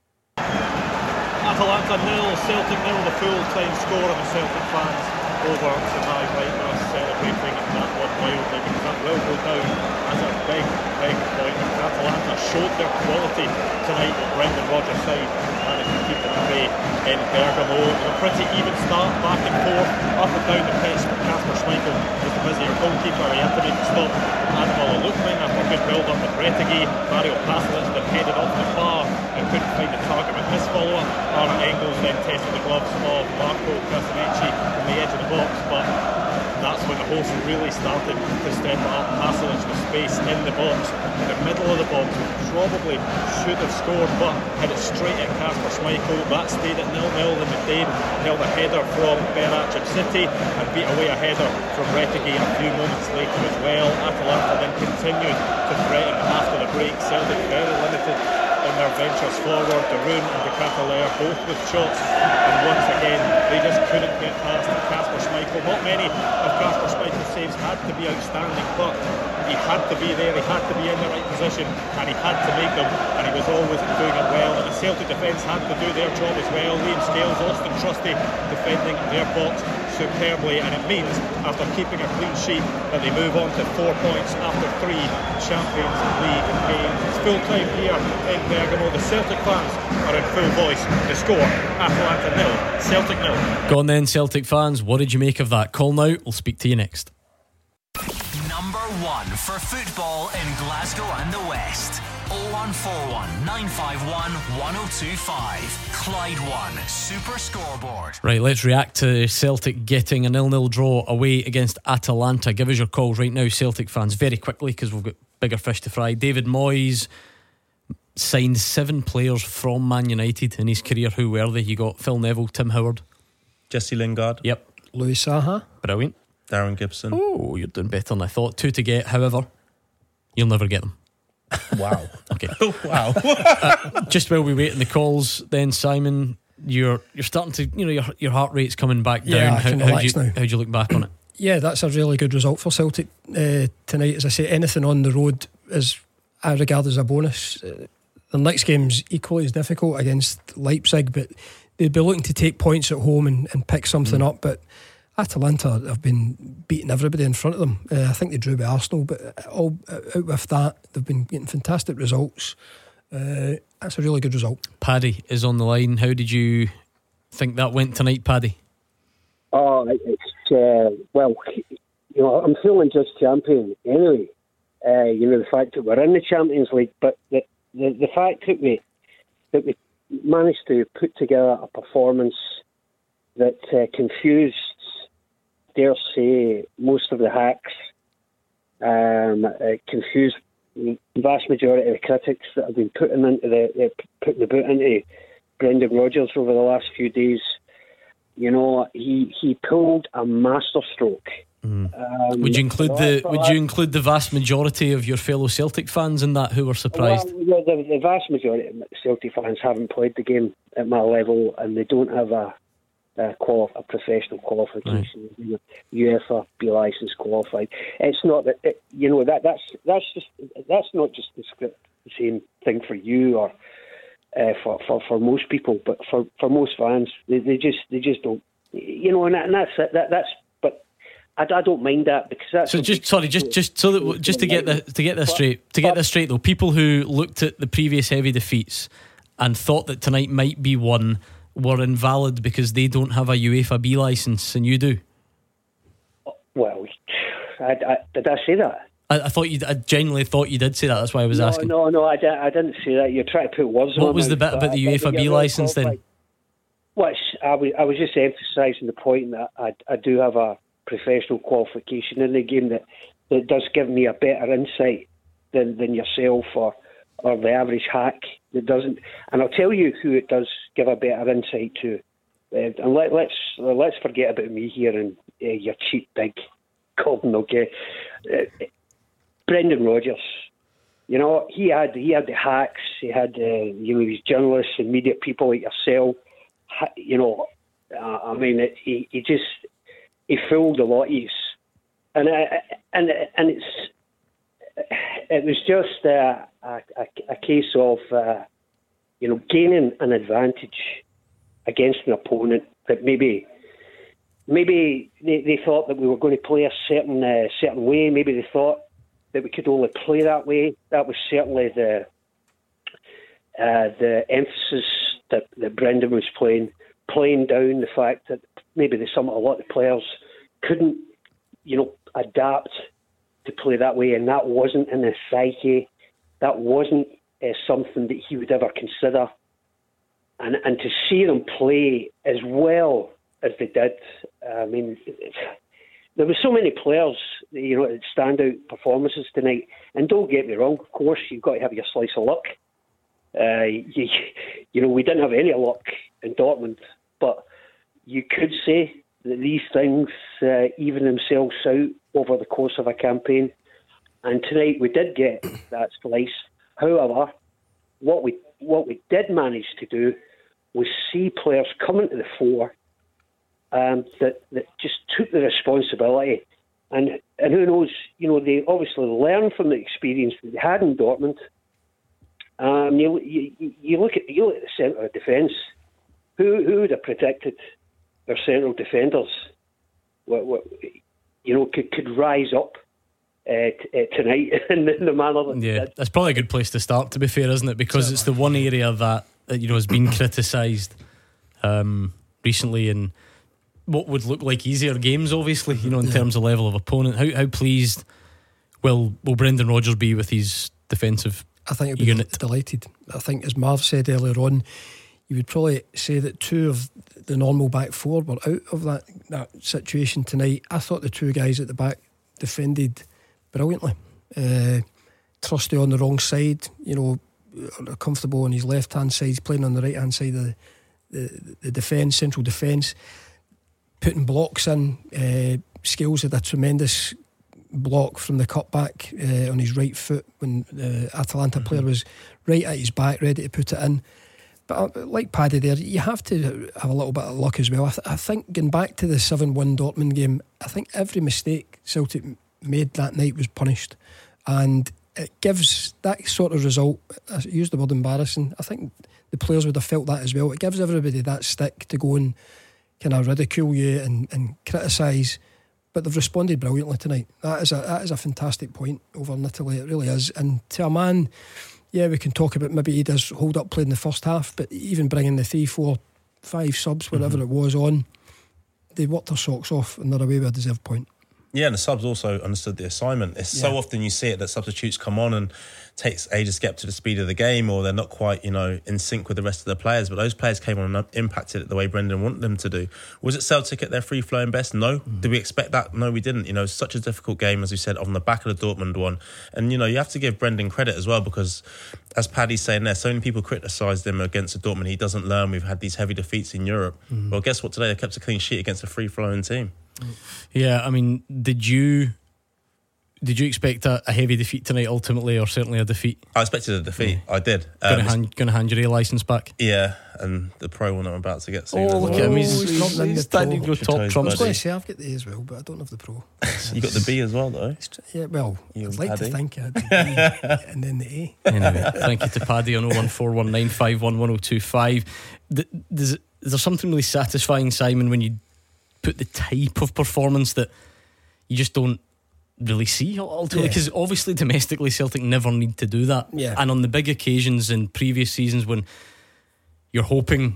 Atalanta nil, Celtic nil, the full time score, and the Celtic fans over to my right now celebrating that one wildly, because that will go down as a big, big point. Atalanta showed their quality tonight with Brendan Rodgers' side, managed to keep them away in Bergamo. A pretty even start, back and forth, up and down the pitch. Kasper Schmeichel was the busier goalkeeper. He had to make the stop. Ademola Lookman after a good build up with Retegui. Mario Pasalic then headed off the bar and couldn't find the target with his follow-up. Arne Engels then tested the gloves of Marco Krasniqi from the edge of the box, but that's when the hosts really started to step up. Pasalic with space in the box, in the middle of the box, probably should have scored, but had it straight at Kasper Schmeichel. That stayed at nil-nil. Then McDaid held a header from Berat City and beat away a header from Retegui a few moments later as well. Atalanta then continued to threaten after the break. Celtic very limited in their ventures forward. De Roon and De Ketelaere both with shots, and once again they just couldn't get past Kasper Schmeichel. Not many of Kasper Schmeichel's saves had to be outstanding, but he had to be there, he had to be in the right position, and he had to make them, and he was always doing it well. And the Celtic defence had to do their job as well. Liam Scales, Austin Trusty defending their box superbly, and it means after keeping a clean sheet that they move on to four points after three Champions League games. It's full time here in Bergamo. The Celtic fans are in full voice. The score, Atalanta nil, Celtic nil. Go on then, Celtic fans, what did you make of that? Call now, we'll speak to you next. Number one for football in Glasgow and the West. oh one four one nine five one one oh two five. Clyde One Super Scoreboard. Right, let's react to Celtic getting a nil-nil draw away against Atalanta. Give us your calls right now, Celtic fans, very quickly, because we've got bigger fish to fry. David Moyes signed seven players from Man United in his career. Who were they? You got Phil Neville, Tim Howard, Jesse Lingard, yep, Louis Saha, brilliant, Darren Gibson. Oh, you're doing better than I thought. Two to get, however, you'll never get them. Wow. Okay. Wow. uh, just while we wait in the calls, then Simon, you're you're starting to, you know, your your heart rate's coming back down. Yeah, I how can how relax do you, now. how do you look back on it? Yeah, that's a really good result for Celtic uh, tonight. As I say, anything on the road is, I regard as a bonus. Uh, the next game's equally as difficult against Leipzig, but they'd be looking to take points at home and, and pick something mm. up. But Atalanta have been beating everybody in front of them. Uh, I think they drew with Arsenal, but all out with that, they've been getting fantastic results. Uh, that's a really good result. Paddy is on the line. How did you think that went tonight, Paddy? Oh, it's uh, well, you know, I'm feeling just champion anyway. Uh, you know, the fact that we're in the Champions League, but the the, the fact that we that we managed to put together a performance that uh, confused, dare say, most of the hacks, um, uh, confused the vast majority of the critics that have been putting into the uh, putting the boot into Brendan Rodgers over the last few days. You know, he he pulled a masterstroke. Mm. Um, would you include so the I- Would you include the vast majority of your fellow Celtic fans in that who were surprised? Well, the, the vast majority of Celtic fans haven't played the game at my level, and they don't have a a, quali- a professional qualification, you know, UEFA B licence qualified. It's not that it, you know that that's that's just that's not just the script, the same thing for you or uh, for, for for most people, but for, for most fans, they, they just they just don't, you know, and, that, and that's it. That that's. I, I don't mind that because that's So just sorry, just just so that just to get the to get this straight, to get this straight though, people who looked at the previous heavy defeats and thought that tonight might be one were invalid because they don't have a UEFA B licence and you do. Well, I, I, did I say that? I, I thought you. I genuinely thought you did say that. That's why I was no, asking. No, no, I, di- I didn't say that. You're trying to put words on. What was the bit about the UEFA B licence then? Well, I was, I was just emphasising the point that I, I do have a professional qualification in the game that, that does give me a better insight than, than yourself or or the average hack that doesn't. And I'll tell you who it does give a better insight to. Uh, and let, let's let's forget about me here and uh, your cheap big Gordon, okay? Uh, Brendan Rodgers. You know, he had he had the hacks. He had uh, you know these journalists and media people like yourself. Ha- you know, uh, I mean, it, he he just. He fooled a lot of us, and I, and and it's it was just a a, a case of uh, you know gaining an advantage against an opponent that maybe maybe they, they thought that we were going to play a certain uh, certain way. Maybe they thought that we could only play that way. That was certainly the uh, the emphasis that, that Brendan was playing, playing down the fact that maybe the, some a lot of players couldn't, you know, adapt to play that way, and that wasn't in his psyche. That wasn't uh, something that he would ever consider. And and to see them play as well as they did, I mean, there were so many players, you know, that standout performances tonight. And don't get me wrong, of course, you've got to have your slice of luck. Uh, you, you know, we didn't have any luck in Dortmund, but you could say that these things uh, even themselves out over the course of a campaign. And tonight we did get that slice. However, what we what we did manage to do was see players coming to the fore um, that that just took the responsibility. And and who knows, you know, they obviously learned from the experience that they had in Dortmund. Um, you, you you look at you look at the centre of defence. Who who would have predicted their central defenders, what, what, you know, could could rise up uh, t- uh, tonight in the, in the manner that Yeah, they did. that's probably a good place to start, to be fair, isn't it? Because it's the one area that, that you know has been criticised um, recently in what would look like easier games, obviously, you know, in Yeah. terms of level of opponent. How how pleased will will Brendan Rodgers be with his defensive I think he'll be unit? delighted. I think, as Marv said earlier on, you would probably say that two of the normal back four were out of that, that situation tonight. I thought the two guys at the back defended brilliantly. Uh, Trusty on the wrong side, you know, comfortable on his left hand side. He's playing on the right hand side of the, the, the defence, central defence, putting blocks in. Uh, Scales had a tremendous block from the cutback uh, on his right foot when the Atalanta player was right at his back, ready to put it in. But uh, like Paddy there, you have to have a little bit of luck as well. I, th- I think going back to the seven one Dortmund game, I think every mistake Celtic made that night was punished, and it gives that sort of result. I used the word embarrassing. I think the players would have felt that as well. It gives everybody that stick to go and kind of ridicule you and, and criticise. But they've responded brilliantly tonight. That is a that is a fantastic point over in Italy. It really is. And to a man yeah, we can talk about maybe he does hold up play in the first half, but even bringing the three, four, five subs, whatever mm-hmm. it was on, they worked their socks off and they're away with a deserved point. Yeah, and the subs also understood the assignment. It's yeah. so often you see it that substitutes come on and takes ages to get up to the speed of the game, or they're not quite, you know, in sync with the rest of the players. But those players came on and impacted it the way Brendan wanted them to do. Was it Celtic at their free flowing best? No. Mm. Did we expect that? No, we didn't. You know, such a difficult game, as we said, on the back of the Dortmund one. And, you know, you have to give Brendan credit as well, because as Paddy's saying there, so many people criticised him against the Dortmund. He doesn't learn. We've had these heavy defeats in Europe. Mm. Well, guess what? Today they kept a clean sheet against a free flowing team. Yeah, I mean, did you did you expect a, a heavy defeat tonight ultimately, or certainly a defeat? I expected a defeat. Yeah. I did. Um, going to hand, gonna hand your A licence back? Yeah, and the pro one I'm about to get soon. Oh, look at him! He's, he's, he's, he's standing your top trumps. I was going to say I've got the A as well, but I don't have the pro. You got the B as well, though. Yeah, well, you I'd like Paddy. to think I had the B and then the A. Anyway, thank you to Paddy on oh one four one nine five one one oh two five. Is there something really satisfying, Simon, when you put the type of performance that you just don't really see ultimately, because yeah. obviously domestically Celtic never need to do that, yeah. and on the big occasions in previous seasons when you're hoping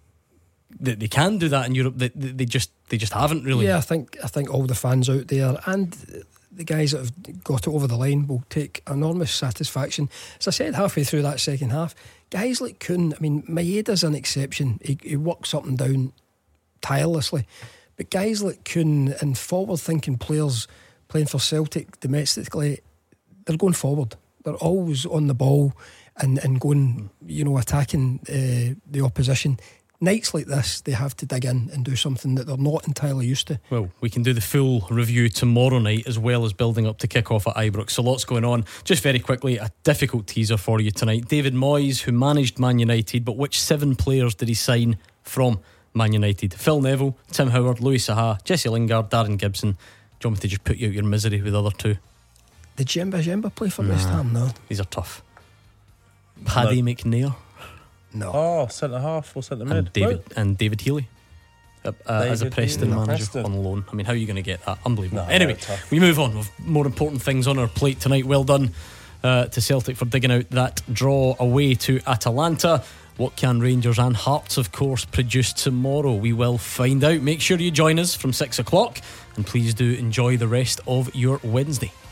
that they can do that in Europe, they, they just they just haven't really. Yeah, I think I think all the fans out there and the guys that have got it over the line will take enormous satisfaction. As I said halfway through that second half, guys like Kuhn, I mean, Maeda's an exception. He, he works up and down tirelessly. But guys like Kuhn and forward-thinking players playing for Celtic domestically, they're going forward. They're always on the ball and, and going, you know, attacking uh, the opposition. Nights like this, they have to dig in and do something that they're not entirely used to. Well, we can do the full review tomorrow night, as well as building up to kick off at Ibrox. So lots going on. Just very quickly, a difficult teaser for you tonight. David Moyes, who managed Man United, but which seven players did he sign from Man United? Phil Neville, Tim Howard, Louis Saha, Jesse Lingard, Darren Gibson. Do you want me to just put you out your misery with the other two? Did Jemba Jemba play for nah. West Ham? No. These are tough. Paddy no. McNair. No. Oh, centre half or centre mid. And David, and David Healy uh, uh, as a Preston Healy. manager Preston. on loan. I mean, how are you going to get that? Unbelievable. No, anyway, we move on with more important things on our plate tonight. Well done uh, to Celtic for digging out that draw away to Atalanta. What can Rangers and Hearts, of course, produce tomorrow? We will find out. Make sure you join us from six o'clock, and please do enjoy the rest of your Wednesday.